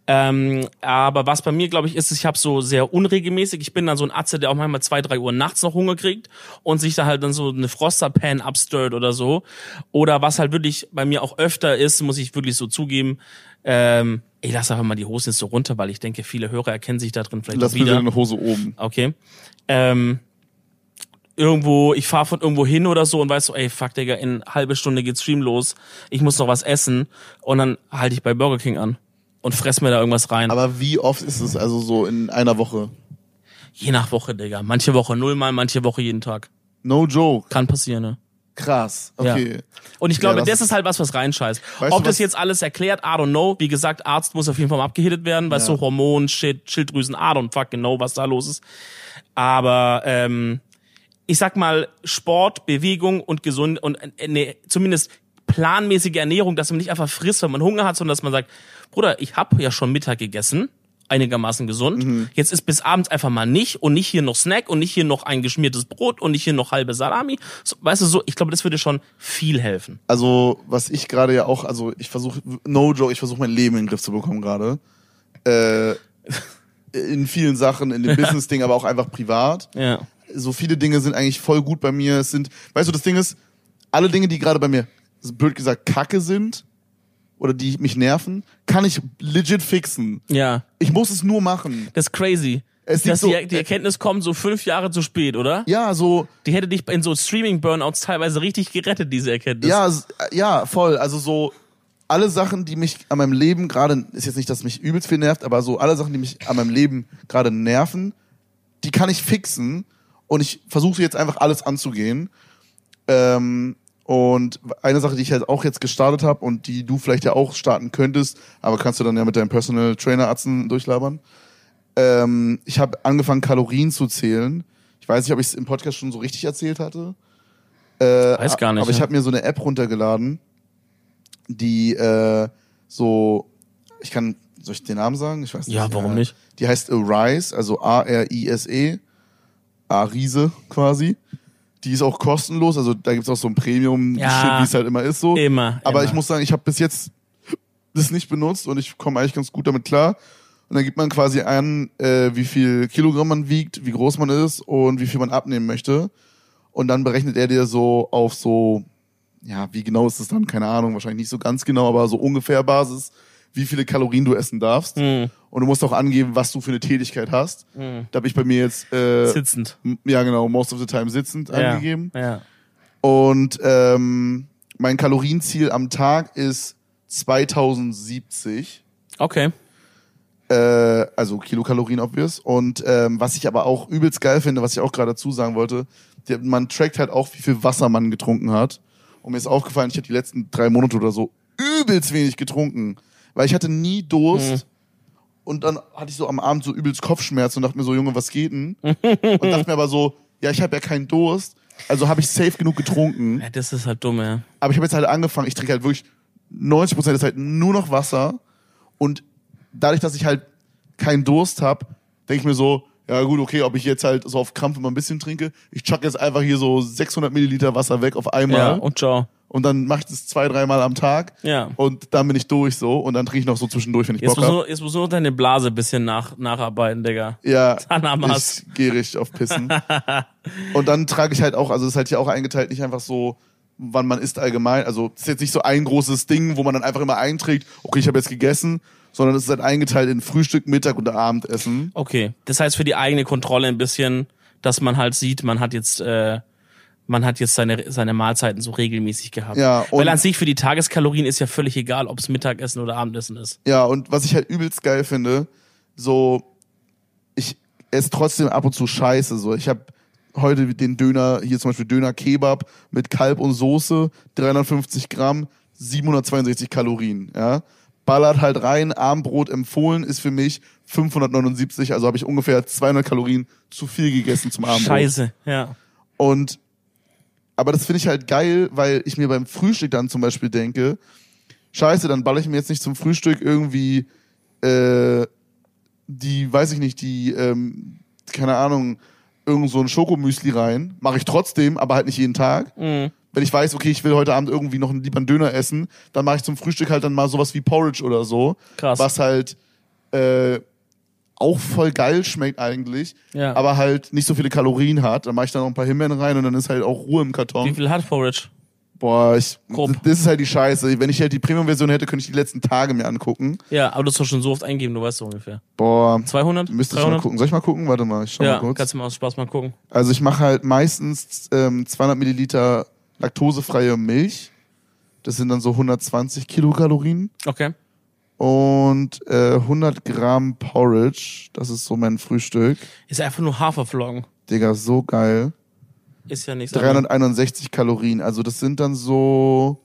Speaker 6: Aber was bei mir, glaube ich, ist, ich habe so sehr unregelmäßig. Ich bin dann so ein Atze, der auch manchmal 2, 3 Uhr nachts noch Hunger kriegt und sich da halt dann so eine Froster-Pan abstirrt oder so. Oder was halt wirklich bei mir auch öfter ist, muss ich wirklich so zugeben, ich lasse einfach mal die Hose jetzt so runter, weil ich denke, viele Hörer erkennen sich da drin vielleicht
Speaker 5: Lass
Speaker 6: auch wieder.
Speaker 5: Lass bitte eine Hose oben.
Speaker 6: Okay. Ich fahre von irgendwo hin oder so und weiß so, ey, fuck, Digga, in halbe Stunde geht's Stream los. Ich muss noch was essen. Und dann halte ich bei Burger King an und fress mir da irgendwas rein.
Speaker 5: Aber wie oft ist es also so in einer Woche?
Speaker 6: Je nach Woche, Digga. Manche Woche 0-mal, manche Woche jeden Tag.
Speaker 5: No joke.
Speaker 6: Kann passieren, ne?
Speaker 5: Krass, okay.
Speaker 6: Ja. Und ich glaube, das ist halt was reinscheißt. Ob das jetzt alles erklärt, I don't know. Wie gesagt, Arzt muss auf jeden Fall mal abgehittet werden, weil so Hormon, Shit, Schilddrüsen, I don't fucking know, was da los ist. Aber ich sag mal, Sport, Bewegung und gesund und zumindest planmäßige Ernährung, dass man nicht einfach frisst, wenn man Hunger hat, sondern dass man sagt, Bruder, ich habe ja schon Mittag gegessen, einigermaßen gesund. Jetzt ist bis abends einfach mal nicht und nicht hier noch Snack und nicht hier noch ein geschmiertes Brot und nicht hier noch halbe Salami. So, weißt du, so, ich glaube, das würde schon viel helfen.
Speaker 5: Also, was ich gerade ja auch, also ich versuche, no joke, ich versuche mein Leben in den Griff zu bekommen gerade. In vielen Sachen, in dem Business-Ding, aber auch einfach privat.
Speaker 6: Ja.
Speaker 5: So viele Dinge sind eigentlich voll gut bei mir. Es sind, weißt du, das Ding ist, alle Dinge, die gerade bei mir, blöd gesagt, Kacke sind, oder die mich nerven, kann ich legit fixen.
Speaker 6: Ja.
Speaker 5: Ich muss es nur machen.
Speaker 6: Das ist crazy.
Speaker 5: Dass
Speaker 6: die Erkenntnis kommt so 5 Jahre zu spät, oder?
Speaker 5: Ja, so.
Speaker 6: Die hätte dich in so Streaming-Burnouts teilweise richtig gerettet, diese Erkenntnis.
Speaker 5: Ja, voll. Also so, alle Sachen, die mich an meinem Leben gerade, ist jetzt nicht, dass mich übelst viel nervt, aber so alle Sachen, die mich an meinem Leben gerade nerven, die kann ich fixen und ich versuche jetzt einfach alles anzugehen. Und eine Sache, die ich halt auch jetzt gestartet habe und die du vielleicht ja auch starten könntest, aber kannst du dann ja mit deinem Personal Trainer Atzen durchlabern. Ich habe angefangen, Kalorien zu zählen. Ich weiß nicht, ob ich es im Podcast schon so richtig erzählt hatte.
Speaker 6: Weiß gar nicht.
Speaker 5: Aber ich habe mir so eine App runtergeladen, die soll ich den Namen sagen? Ich weiß nicht.
Speaker 6: Ja, warum nicht?
Speaker 5: Die heißt Arise, also A-R-I-S-E. A-Riese quasi. Die ist auch kostenlos, also da gibt's auch so ein Premium-Shit, wie es halt immer ist so. Aber ich muss sagen, ich habe bis jetzt das nicht benutzt und ich komme eigentlich ganz gut damit klar. Und dann gibt man quasi an, wie viel Kilogramm man wiegt, wie groß man ist und wie viel man abnehmen möchte. Und dann berechnet er dir so auf so, ja, wie genau ist es dann? Keine Ahnung, wahrscheinlich nicht so ganz genau, aber so ungefähr Basis, wie viele Kalorien du essen darfst. Und du musst auch angeben, was du für eine Tätigkeit hast. Da habe ich bei mir jetzt
Speaker 6: sitzend.
Speaker 5: Ja, genau, most of the time sitzend angegeben.
Speaker 6: Ja.
Speaker 5: Und mein Kalorienziel am Tag ist 2070.
Speaker 6: Okay.
Speaker 5: Also Kilokalorien obvious. Und was ich aber auch übelst geil finde, was ich auch gerade dazu sagen wollte, man trackt halt auch, wie viel Wasser man getrunken hat. Und mir ist aufgefallen, ich habe die letzten 3 Monate oder so übelst wenig getrunken. Weil ich hatte nie Durst. Und dann hatte ich so am Abend so übelst Kopfschmerzen und dachte mir so, Junge, was geht denn? Und dachte mir aber so, ja, ich habe ja keinen Durst. Also habe ich safe genug getrunken.
Speaker 6: Ja, das ist halt dumm, ja.
Speaker 5: Aber ich habe jetzt halt angefangen, ich trinke halt wirklich 90% der Zeit nur noch Wasser. Und dadurch, dass ich halt keinen Durst habe, denke ich mir so, ja gut, okay, ob ich jetzt halt so auf Krampf immer ein bisschen trinke, ich chuck jetzt einfach hier so 600 Milliliter Wasser weg auf einmal.
Speaker 6: Ja, und ciao.
Speaker 5: Und dann mache ich das 2-3 Mal am Tag.
Speaker 6: Ja.
Speaker 5: Und dann bin ich durch so. Und dann trinke ich noch so zwischendurch, wenn ich Bock habe.
Speaker 6: Jetzt musst du nur deine Blase ein bisschen nacharbeiten, Digga.
Speaker 5: Ja,
Speaker 6: Tanamas.
Speaker 5: ich gehe richtig auf Pissen. Und dann trage ich halt auch, also das ist halt hier auch eingeteilt, nicht einfach so, wann man isst allgemein. Also das ist jetzt nicht so ein großes Ding, wo man dann einfach immer einträgt, okay, ich habe jetzt gegessen, sondern es ist halt eingeteilt in Frühstück, Mittag und Abendessen.
Speaker 6: Okay, das heißt für die eigene Kontrolle ein bisschen, dass man halt sieht, man hat jetzt seine Mahlzeiten so regelmäßig gehabt.
Speaker 5: Ja, und
Speaker 6: weil an sich für die Tageskalorien ist ja völlig egal, ob es Mittagessen oder Abendessen ist.
Speaker 5: ja, und was ich halt übelst geil finde, so, ich esse trotzdem ab und zu Scheiße. So, ich habe heute den Döner, hier zum Beispiel Döner Kebab mit Kalb und Soße, 350 Gramm, 762 Kalorien, ja. Ballert halt rein, Abendbrot empfohlen, ist für mich 579, also habe ich ungefähr 200 Kalorien zu viel gegessen zum Abendbrot.
Speaker 6: Scheiße, ja.
Speaker 5: Aber das finde ich halt geil, weil ich mir beim Frühstück dann zum Beispiel denke, scheiße, dann baller ich mir jetzt nicht zum Frühstück irgendwie keine Ahnung, irgend so ein Schokomüsli rein. Mache ich trotzdem, aber halt nicht jeden Tag.
Speaker 6: Mhm.
Speaker 5: Wenn ich weiß, okay, ich will heute Abend irgendwie noch lieber einen Döner essen, dann mache ich zum Frühstück halt dann mal sowas wie Porridge oder so.
Speaker 6: Krass.
Speaker 5: Was halt auch voll geil schmeckt eigentlich,
Speaker 6: Ja.
Speaker 5: aber halt nicht so viele Kalorien hat. Dann mache ich da noch ein paar Himbeeren rein und dann ist halt auch Ruhe im Karton.
Speaker 6: Wie viel hat Porridge?
Speaker 5: Boah,
Speaker 6: Grob.
Speaker 5: das ist halt die Scheiße. Wenn ich halt die Premium-Version hätte, könnte ich die letzten Tage mir angucken.
Speaker 6: Ja, aber du hast doch schon so oft eingeben, du weißt so ungefähr.
Speaker 5: Boah,
Speaker 6: 200?
Speaker 5: müsste ich
Speaker 6: 300?
Speaker 5: mal gucken. Soll ich mal gucken? Warte mal, ich schau mal
Speaker 6: Ja,
Speaker 5: kurz.
Speaker 6: kannst du mal aus Spaß mal gucken.
Speaker 5: Also ich mache halt meistens 200 Milliliter laktosefreie Milch. Das sind dann so 120 Kilokalorien.
Speaker 6: Okay.
Speaker 5: Und 100 Gramm Porridge. Das ist so mein Frühstück.
Speaker 6: Ist einfach nur Haferflocken.
Speaker 5: Digga, so geil.
Speaker 6: Ist ja nichts.
Speaker 5: 361 Kalorien. Also das sind dann so...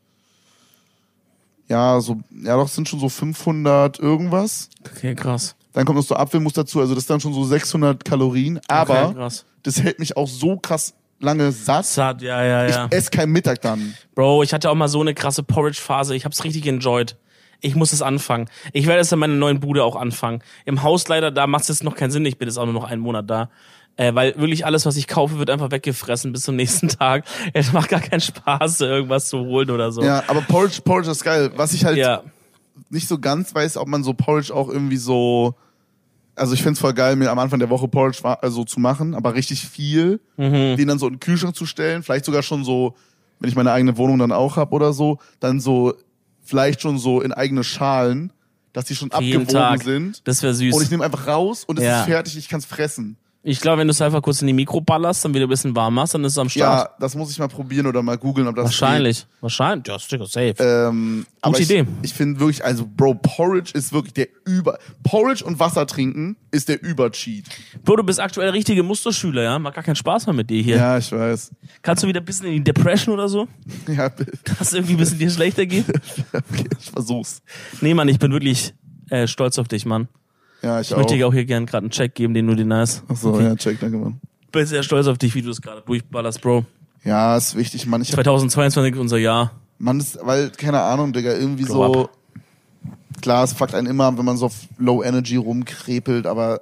Speaker 5: Ja, doch, sind schon so 500 irgendwas.
Speaker 6: Okay, krass.
Speaker 5: Dann kommt noch so Apfelmus dazu. Also das ist dann schon so 600 Kalorien. Aber
Speaker 6: Okay, krass.
Speaker 5: das hält mich auch so krass lange satt.
Speaker 6: Satt, ja.
Speaker 5: Ich esse kein Mittag dann.
Speaker 6: Bro, ich hatte auch mal so eine krasse Porridge-Phase. Ich hab's richtig enjoyed. Ich muss es anfangen. Ich werde es in meiner neuen Bude auch anfangen. Im Haus leider, da macht es jetzt noch keinen Sinn. Ich bin jetzt auch nur noch einen Monat da. Weil wirklich alles, was ich kaufe, wird einfach weggefressen bis zum nächsten Tag. Es macht gar keinen Spaß, irgendwas zu holen oder so.
Speaker 5: Ja, aber Porridge ist geil. Was ich halt
Speaker 6: Ja.
Speaker 5: nicht so ganz weiß, ob man so Porridge auch irgendwie so... Also ich find's voll geil, mir am Anfang der Woche Porridge also zu machen, aber richtig viel, den dann so in den Kühlschrank zu stellen. Vielleicht sogar schon so, wenn ich meine eigene Wohnung dann auch hab oder so, dann so vielleicht schon so in eigene Schalen, dass die schon
Speaker 6: Jeden
Speaker 5: abgewogen
Speaker 6: Tag.
Speaker 5: sind.
Speaker 6: Das wäre süß.
Speaker 5: Und ich nehme einfach raus und es
Speaker 6: Ja.
Speaker 5: ist fertig, ich kann's fressen.
Speaker 6: Ich glaube, wenn du es einfach kurz in die Mikro ballerst, dann wieder ein bisschen warm machst, dann ist es am Start.
Speaker 5: Ja, das muss ich mal probieren oder mal googeln, ob das
Speaker 6: Wahrscheinlich. Ja, Sticker safe.
Speaker 5: aber
Speaker 6: Idee.
Speaker 5: Ich finde wirklich, also Bro, Porridge ist wirklich Porridge und Wasser trinken ist der Übercheat.
Speaker 6: Bro, du bist aktuell richtige Musterschüler, ja? Macht gar keinen Spaß mehr mit dir hier.
Speaker 5: Ja, ich weiß.
Speaker 6: Kannst du wieder ein bisschen in die Depression oder so?
Speaker 5: Ja,
Speaker 6: Dass es irgendwie ein bisschen dir schlechter geht?
Speaker 5: okay, ich versuch's.
Speaker 6: Nee, Mann, ich bin wirklich stolz auf dich, Mann.
Speaker 5: Ja,
Speaker 6: Ich möchte dir auch hier gerne gerade einen Check geben, den du dir nice.
Speaker 5: Achso, ja, check, danke, Mann.
Speaker 6: Bin sehr stolz auf dich, wie du es gerade durchballerst, Bro.
Speaker 5: Ja, ist wichtig, Mann.
Speaker 6: 2022 unser Jahr.
Speaker 5: Mann, weil, keine Ahnung, Digga, irgendwie
Speaker 6: Glow
Speaker 5: so, klar, es fuckt einen immer, wenn man so auf Low Energy rumkrepelt, aber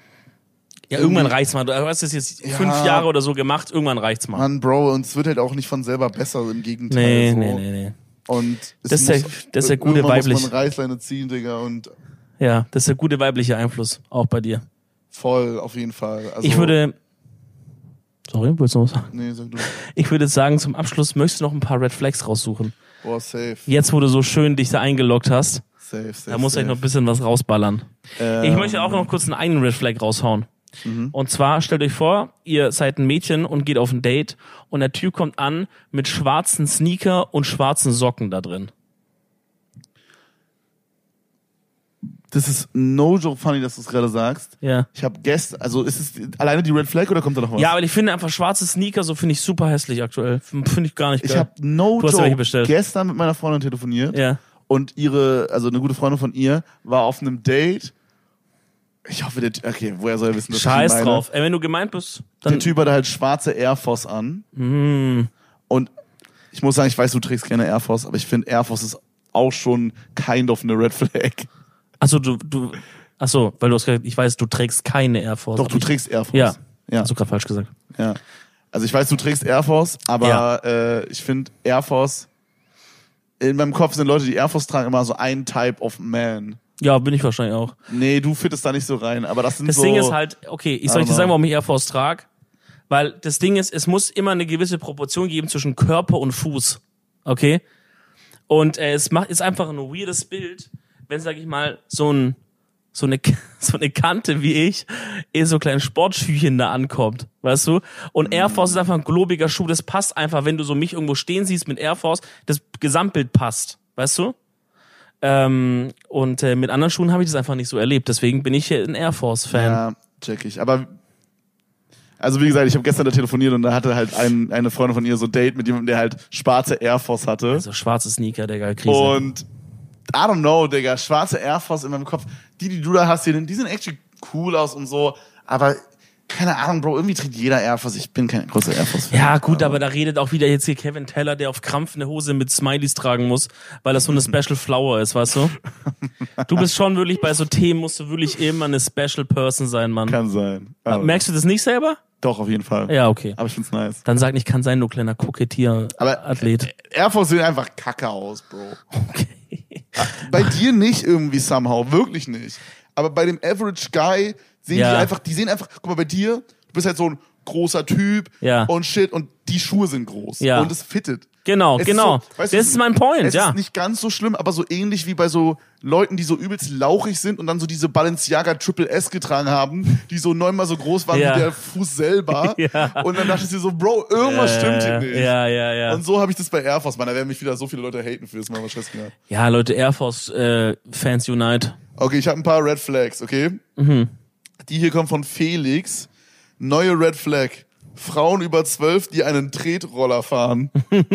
Speaker 6: Ja, irgendwann reicht's mal. Du hast das jetzt 5 Jahre oder so gemacht, irgendwann reicht's mal.
Speaker 5: Mann, Bro, und es wird halt auch nicht von selber besser, im Gegenteil.
Speaker 6: Nee.
Speaker 5: Und
Speaker 6: Das ist der gute
Speaker 5: irgendwann
Speaker 6: weiblich.
Speaker 5: muss man Reißleine ziehen, Digga, und
Speaker 6: Ja, das ist der gute weibliche Einfluss, auch bei dir.
Speaker 5: voll, auf jeden Fall. Also,
Speaker 6: Ich würde... Sorry, willst du noch was sagen?
Speaker 5: Nee, sag du.
Speaker 6: Ich würde sagen, zum Abschluss möchtest du noch ein paar Red Flags raussuchen.
Speaker 5: Boah, safe.
Speaker 6: Jetzt, wo du so schön dich da eingeloggt hast,
Speaker 5: Safe.
Speaker 6: da muss ich noch ein bisschen was rausballern. Ich möchte auch noch kurz einen Red Flag raushauen. Und zwar, stellt euch vor, ihr seid ein Mädchen und geht auf ein Date und der Typ kommt an mit schwarzen Sneaker und schwarzen Socken da drin.
Speaker 5: Das ist no joke funny, dass du es gerade sagst.
Speaker 6: Ja.
Speaker 5: Ich habe gestern, also ist es alleine die Red Flag oder kommt da noch was?
Speaker 6: Ja, aber ich finde einfach schwarze Sneaker, so finde ich super hässlich aktuell. Finde ich gar nicht geil.
Speaker 5: Ich habe no
Speaker 6: Du hast ja welche
Speaker 5: joke
Speaker 6: bestellt.
Speaker 5: gestern mit meiner Freundin telefoniert.
Speaker 6: Ja.
Speaker 5: Und also eine gute Freundin von ihr war auf einem Date. Ich hoffe, okay, woher soll er wissen, dass
Speaker 6: Scheiß
Speaker 5: ich meine?
Speaker 6: drauf. Ey, wenn du gemeint bist, dann...
Speaker 5: Der Typ hatte halt schwarze Air Force an. Und ich muss sagen, ich weiß, du trägst gerne Air Force, aber ich finde Air Force ist auch schon kind of eine Red Flag.
Speaker 6: Achso, weil du hast gesagt, ich weiß, du trägst keine Air Force.
Speaker 5: Doch, du trägst Air Force.
Speaker 6: Ja. Hast du gerade falsch gesagt.
Speaker 5: Ja. Also ich weiß, du trägst Air Force, aber ich finde Air Force, in meinem Kopf sind Leute, die Air Force tragen, immer so ein Type of Man.
Speaker 6: Ja, bin ich wahrscheinlich auch.
Speaker 5: Nee, du fittest da nicht so rein, aber das sind
Speaker 6: Das
Speaker 5: so...
Speaker 6: Ding ist halt, okay, ich soll dir sagen, warum ich Air Force trage? Weil das Ding ist, es muss immer eine gewisse Proportion geben zwischen Körper und Fuß. Okay? Und ist einfach ein weirdes Bild, wenn, sag ich mal, so eine Kante wie ich in so kleinen Sportschüchen da ankommt, weißt du? Und Air Force ist einfach ein globiger Schuh, das passt einfach, wenn du so mich irgendwo stehen siehst mit Air Force, das Gesamtbild passt, weißt du? Und mit anderen Schuhen habe ich das einfach nicht so erlebt, deswegen bin ich hier ein Air Force-Fan.
Speaker 5: Ja, check ich. Aber, also wie gesagt, ich habe gestern da telefoniert und da hatte halt eine Freundin von ihr so ein Date mit jemandem, der halt schwarze Air Force hatte.
Speaker 6: Also schwarze Sneaker, Digga, Krise.
Speaker 5: Und I don't know, Digga, schwarze Air Force in meinem Kopf. Die du da hast, die sehen actually cool aus und so, aber keine Ahnung, Bro, irgendwie trägt jeder Air Force. Ich bin kein großer Air Force-Fan.
Speaker 6: Ja, gut, aber da redet auch wieder jetzt hier Kevin Teller, der auf Krampf eine Hose mit Smileys tragen muss, weil das so eine Special Flower ist, weißt du? Du bist schon wirklich, bei so Themen musst du wirklich immer eine Special Person sein, Mann.
Speaker 5: Kann sein.
Speaker 6: Merkst du das nicht selber?
Speaker 5: Doch, auf jeden Fall.
Speaker 6: Ja, okay.
Speaker 5: Aber ich find's nice.
Speaker 6: Dann sag nicht, kann sein, du kleiner Kokettier-Athlet.
Speaker 5: Air Force sehen einfach kacke aus, Bro.
Speaker 6: Okay.
Speaker 5: Bei dir nicht irgendwie somehow, wirklich nicht. Aber bei dem Average Guy sehen die sehen einfach, guck mal, bei dir, du bist halt so ein großer Typ und shit und die Schuhe sind groß und es fittet.
Speaker 6: Genau.
Speaker 5: So, weißt du,
Speaker 6: das ist mein Point,
Speaker 5: es ist nicht ganz so schlimm, aber so ähnlich wie bei so Leuten, die so übelst lauchig sind und dann so diese Balenciaga Triple S getragen haben, die so 9-mal so groß waren wie der Fuß selber. Und dann dachte ich dir so, Bro, irgendwas stimmt hier nicht.
Speaker 6: Ja.
Speaker 5: Und so habe ich das bei Air Force. Man, da werden mich wieder so viele Leute haten für das mal was scheiße.
Speaker 6: Ja, Leute, Air Force Fans Unite.
Speaker 5: Okay, ich habe ein paar Red Flags, okay? Die hier kommen von Felix. Neue Red Flag. Frauen über 12, die einen Tretroller fahren.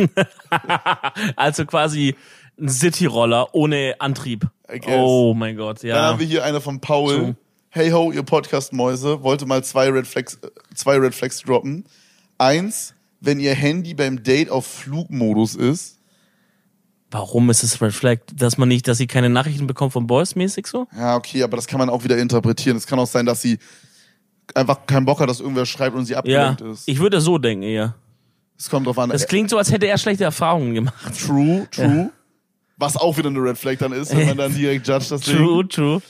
Speaker 6: Also quasi ein City-Roller ohne Antrieb. Oh mein Gott, ja.
Speaker 5: Dann haben wir hier eine von Paul. So. Hey ho, ihr Podcast-Mäuse. Wollte mal zwei Red Flags droppen. 1, wenn ihr Handy beim Date auf Flugmodus ist.
Speaker 6: Warum ist es Red Flag? Dass sie keine Nachrichten bekommt von Boys mäßig so?
Speaker 5: Ja, okay, aber das kann man auch wieder interpretieren. Es kann auch sein, dass sie einfach keinen Bock hat, dass irgendwer schreibt und sie abgelenkt ist.
Speaker 6: Ich würde so denken eher.
Speaker 5: Es kommt drauf an.
Speaker 6: Das klingt so, als hätte er schlechte Erfahrungen gemacht.
Speaker 5: True. Ja. Was auch wieder eine Red Flag dann ist, wenn man dann direkt judgt das Ding.
Speaker 6: True.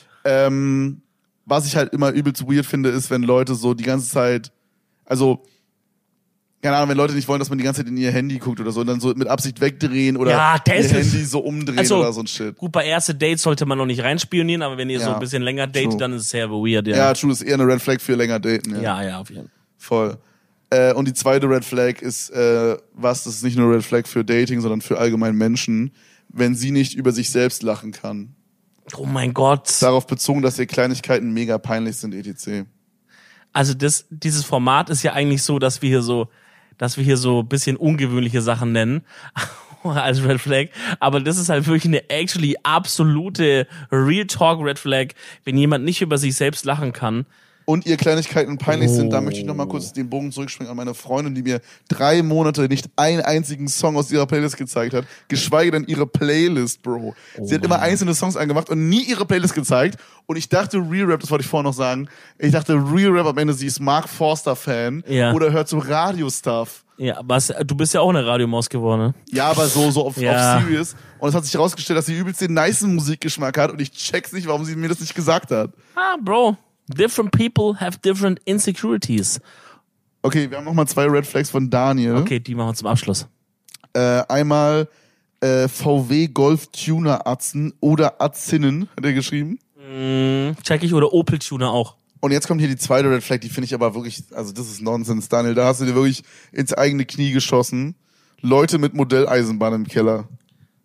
Speaker 5: Was ich halt immer übelst weird finde, ist, wenn Leute so die ganze Zeit, also keine Ahnung, wenn Leute nicht wollen, dass man die ganze Zeit in ihr Handy guckt oder so und dann so mit Absicht wegdrehen oder ihr Handy so umdrehen oder so ein Shit.
Speaker 6: Gut, bei ersten Dates sollte man noch nicht reinspionieren, aber wenn ihr so ein bisschen länger datet, dann ist es sehr weird, ja.
Speaker 5: Ja, true, ist eher eine Red Flag für länger daten, ja.
Speaker 6: Ja, auf jeden Fall.
Speaker 5: Voll. Und die zweite Red Flag ist, das ist nicht nur Red Flag für Dating, sondern für allgemein Menschen, wenn sie nicht über sich selbst lachen kann.
Speaker 6: Oh mein Gott.
Speaker 5: Darauf bezogen, dass ihr Kleinigkeiten mega peinlich sind, etc.
Speaker 6: Also dieses Format ist ja eigentlich so, dass wir hier so ein bisschen ungewöhnliche Sachen nennen als Red Flag, aber das ist halt wirklich eine actually absolute Real Talk Red Flag, wenn jemand nicht über sich selbst lachen kann.
Speaker 5: Und ihr Kleinigkeiten peinlich sind, da möchte ich nochmal kurz den Bogen zurückspringen an meine Freundin, die mir 3 Monate nicht einen einzigen Song aus ihrer Playlist gezeigt hat, geschweige denn ihre Playlist, Bro. Sie hat immer einzelne Songs angemacht und nie ihre Playlist gezeigt und ich dachte Real Rap, das wollte ich vorher noch sagen, ich dachte Real Rap am Ende, sie ist Mark Forster Fan oder hört so Radio-Stuff.
Speaker 6: Ja, aber du bist ja auch eine Radiomaus geworden, ne?
Speaker 5: Ja, aber so auf Serious. Und es hat sich herausgestellt, dass sie übelst den nicen Musikgeschmack hat und ich check's nicht, warum sie mir das nicht gesagt hat.
Speaker 6: Bro. Different people have different insecurities.
Speaker 5: Okay, wir haben nochmal 2 Red Flags von Daniel.
Speaker 6: Okay, die machen wir zum Abschluss.
Speaker 5: Einmal VW Golf Tuner Atzen oder Atzinnen, hat er geschrieben.
Speaker 6: Check ich, oder Opel Tuner auch.
Speaker 5: Und jetzt kommt hier die zweite Red Flag, die finde ich aber wirklich, also das ist Nonsens, Daniel. Da hast du dir wirklich ins eigene Knie geschossen. Leute mit Modelleisenbahn im Keller.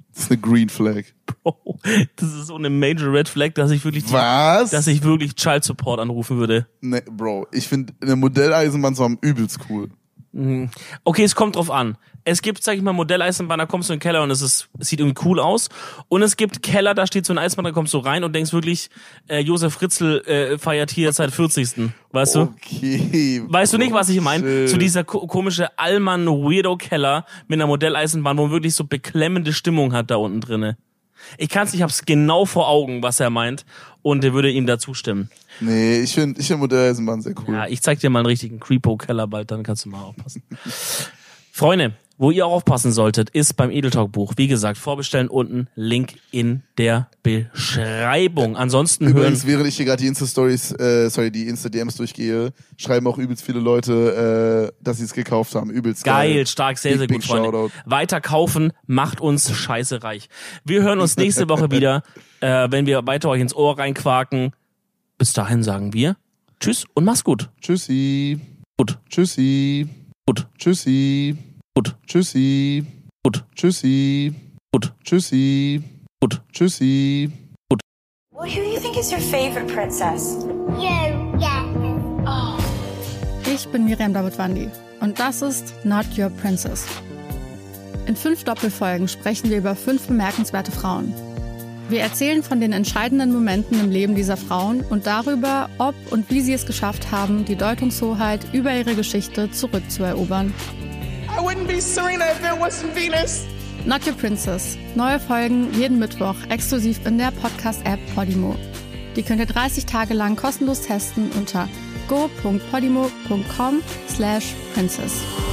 Speaker 5: Das ist eine Green Flag.
Speaker 6: Bro, das ist so eine Major Red Flag, dass ich wirklich Child Support anrufen würde.
Speaker 5: Ne, Bro, ich finde eine Modelleisenbahn zu haben übelst cool.
Speaker 6: Okay, es kommt drauf an. Es gibt, sag ich mal, Modelleisenbahn, da kommst du in den Keller und es sieht irgendwie cool aus. Und es gibt Keller, da steht so eine Eisenbahn, da kommst du rein und denkst wirklich, Josef Fritzl feiert hier seit 40. Weißt du?
Speaker 5: Okay.
Speaker 6: Weißt du nicht, was ich meine? So dieser komische Allmann-Weirdo-Keller mit einer Modelleisenbahn, wo man wirklich so beklemmende Stimmung hat da unten drinne. Ich hab's genau vor Augen, was er meint und er würde ihm da zustimmen.
Speaker 5: Nee, ich find Modelleisenbahn sehr cool.
Speaker 6: Ja, ich zeig dir mal einen richtigen Creepo-Keller bald, dann kannst du mal aufpassen. Freunde, wo ihr auch aufpassen solltet, ist beim Edel Talk Buch. Wie gesagt, vorbestellen unten, Link in der Beschreibung. Ansonsten
Speaker 5: übrigens, während ich hier gerade die Insta-DMs durchgehe, schreiben auch übelst viele Leute, dass sie es gekauft haben. Übelst geil.
Speaker 6: Stark, sehr, sehr gut, Freunde. Shoutout. Weiter kaufen, macht uns scheiße reich. Wir hören uns nächste Woche wieder, wenn wir weiter euch ins Ohr reinquaken. Bis dahin sagen wir Tschüss und mach's gut.
Speaker 5: Tschüssi.
Speaker 6: Gut.
Speaker 5: Tschüssi.
Speaker 6: Gut.
Speaker 5: Tschüssi.
Speaker 6: Gut.
Speaker 5: Tschüssi.
Speaker 6: Gut.
Speaker 5: Tschüssi.
Speaker 6: Gut.
Speaker 5: Tschüssi.
Speaker 6: Gut.
Speaker 5: Tschüssi.
Speaker 6: Gut.
Speaker 1: Well, who do you think is your favorite princess?
Speaker 2: You, yeah.
Speaker 1: Oh.
Speaker 3: Ich bin Miriam Davidwandi und das ist Not Your Princess. In 5 Doppelfolgen sprechen wir über 5 bemerkenswerte Frauen. Wir erzählen von den entscheidenden Momenten im Leben dieser Frauen und darüber, ob und wie sie es geschafft haben, die Deutungshoheit über ihre Geschichte zurückzuerobern.
Speaker 4: I wouldn't be Serena if there wasn't Venus.
Speaker 3: Not Your Princess. Neue Folgen jeden Mittwoch exklusiv in der Podcast-App Podimo. Die könnt ihr 30 Tage lang kostenlos testen unter go.podimo.com/princess.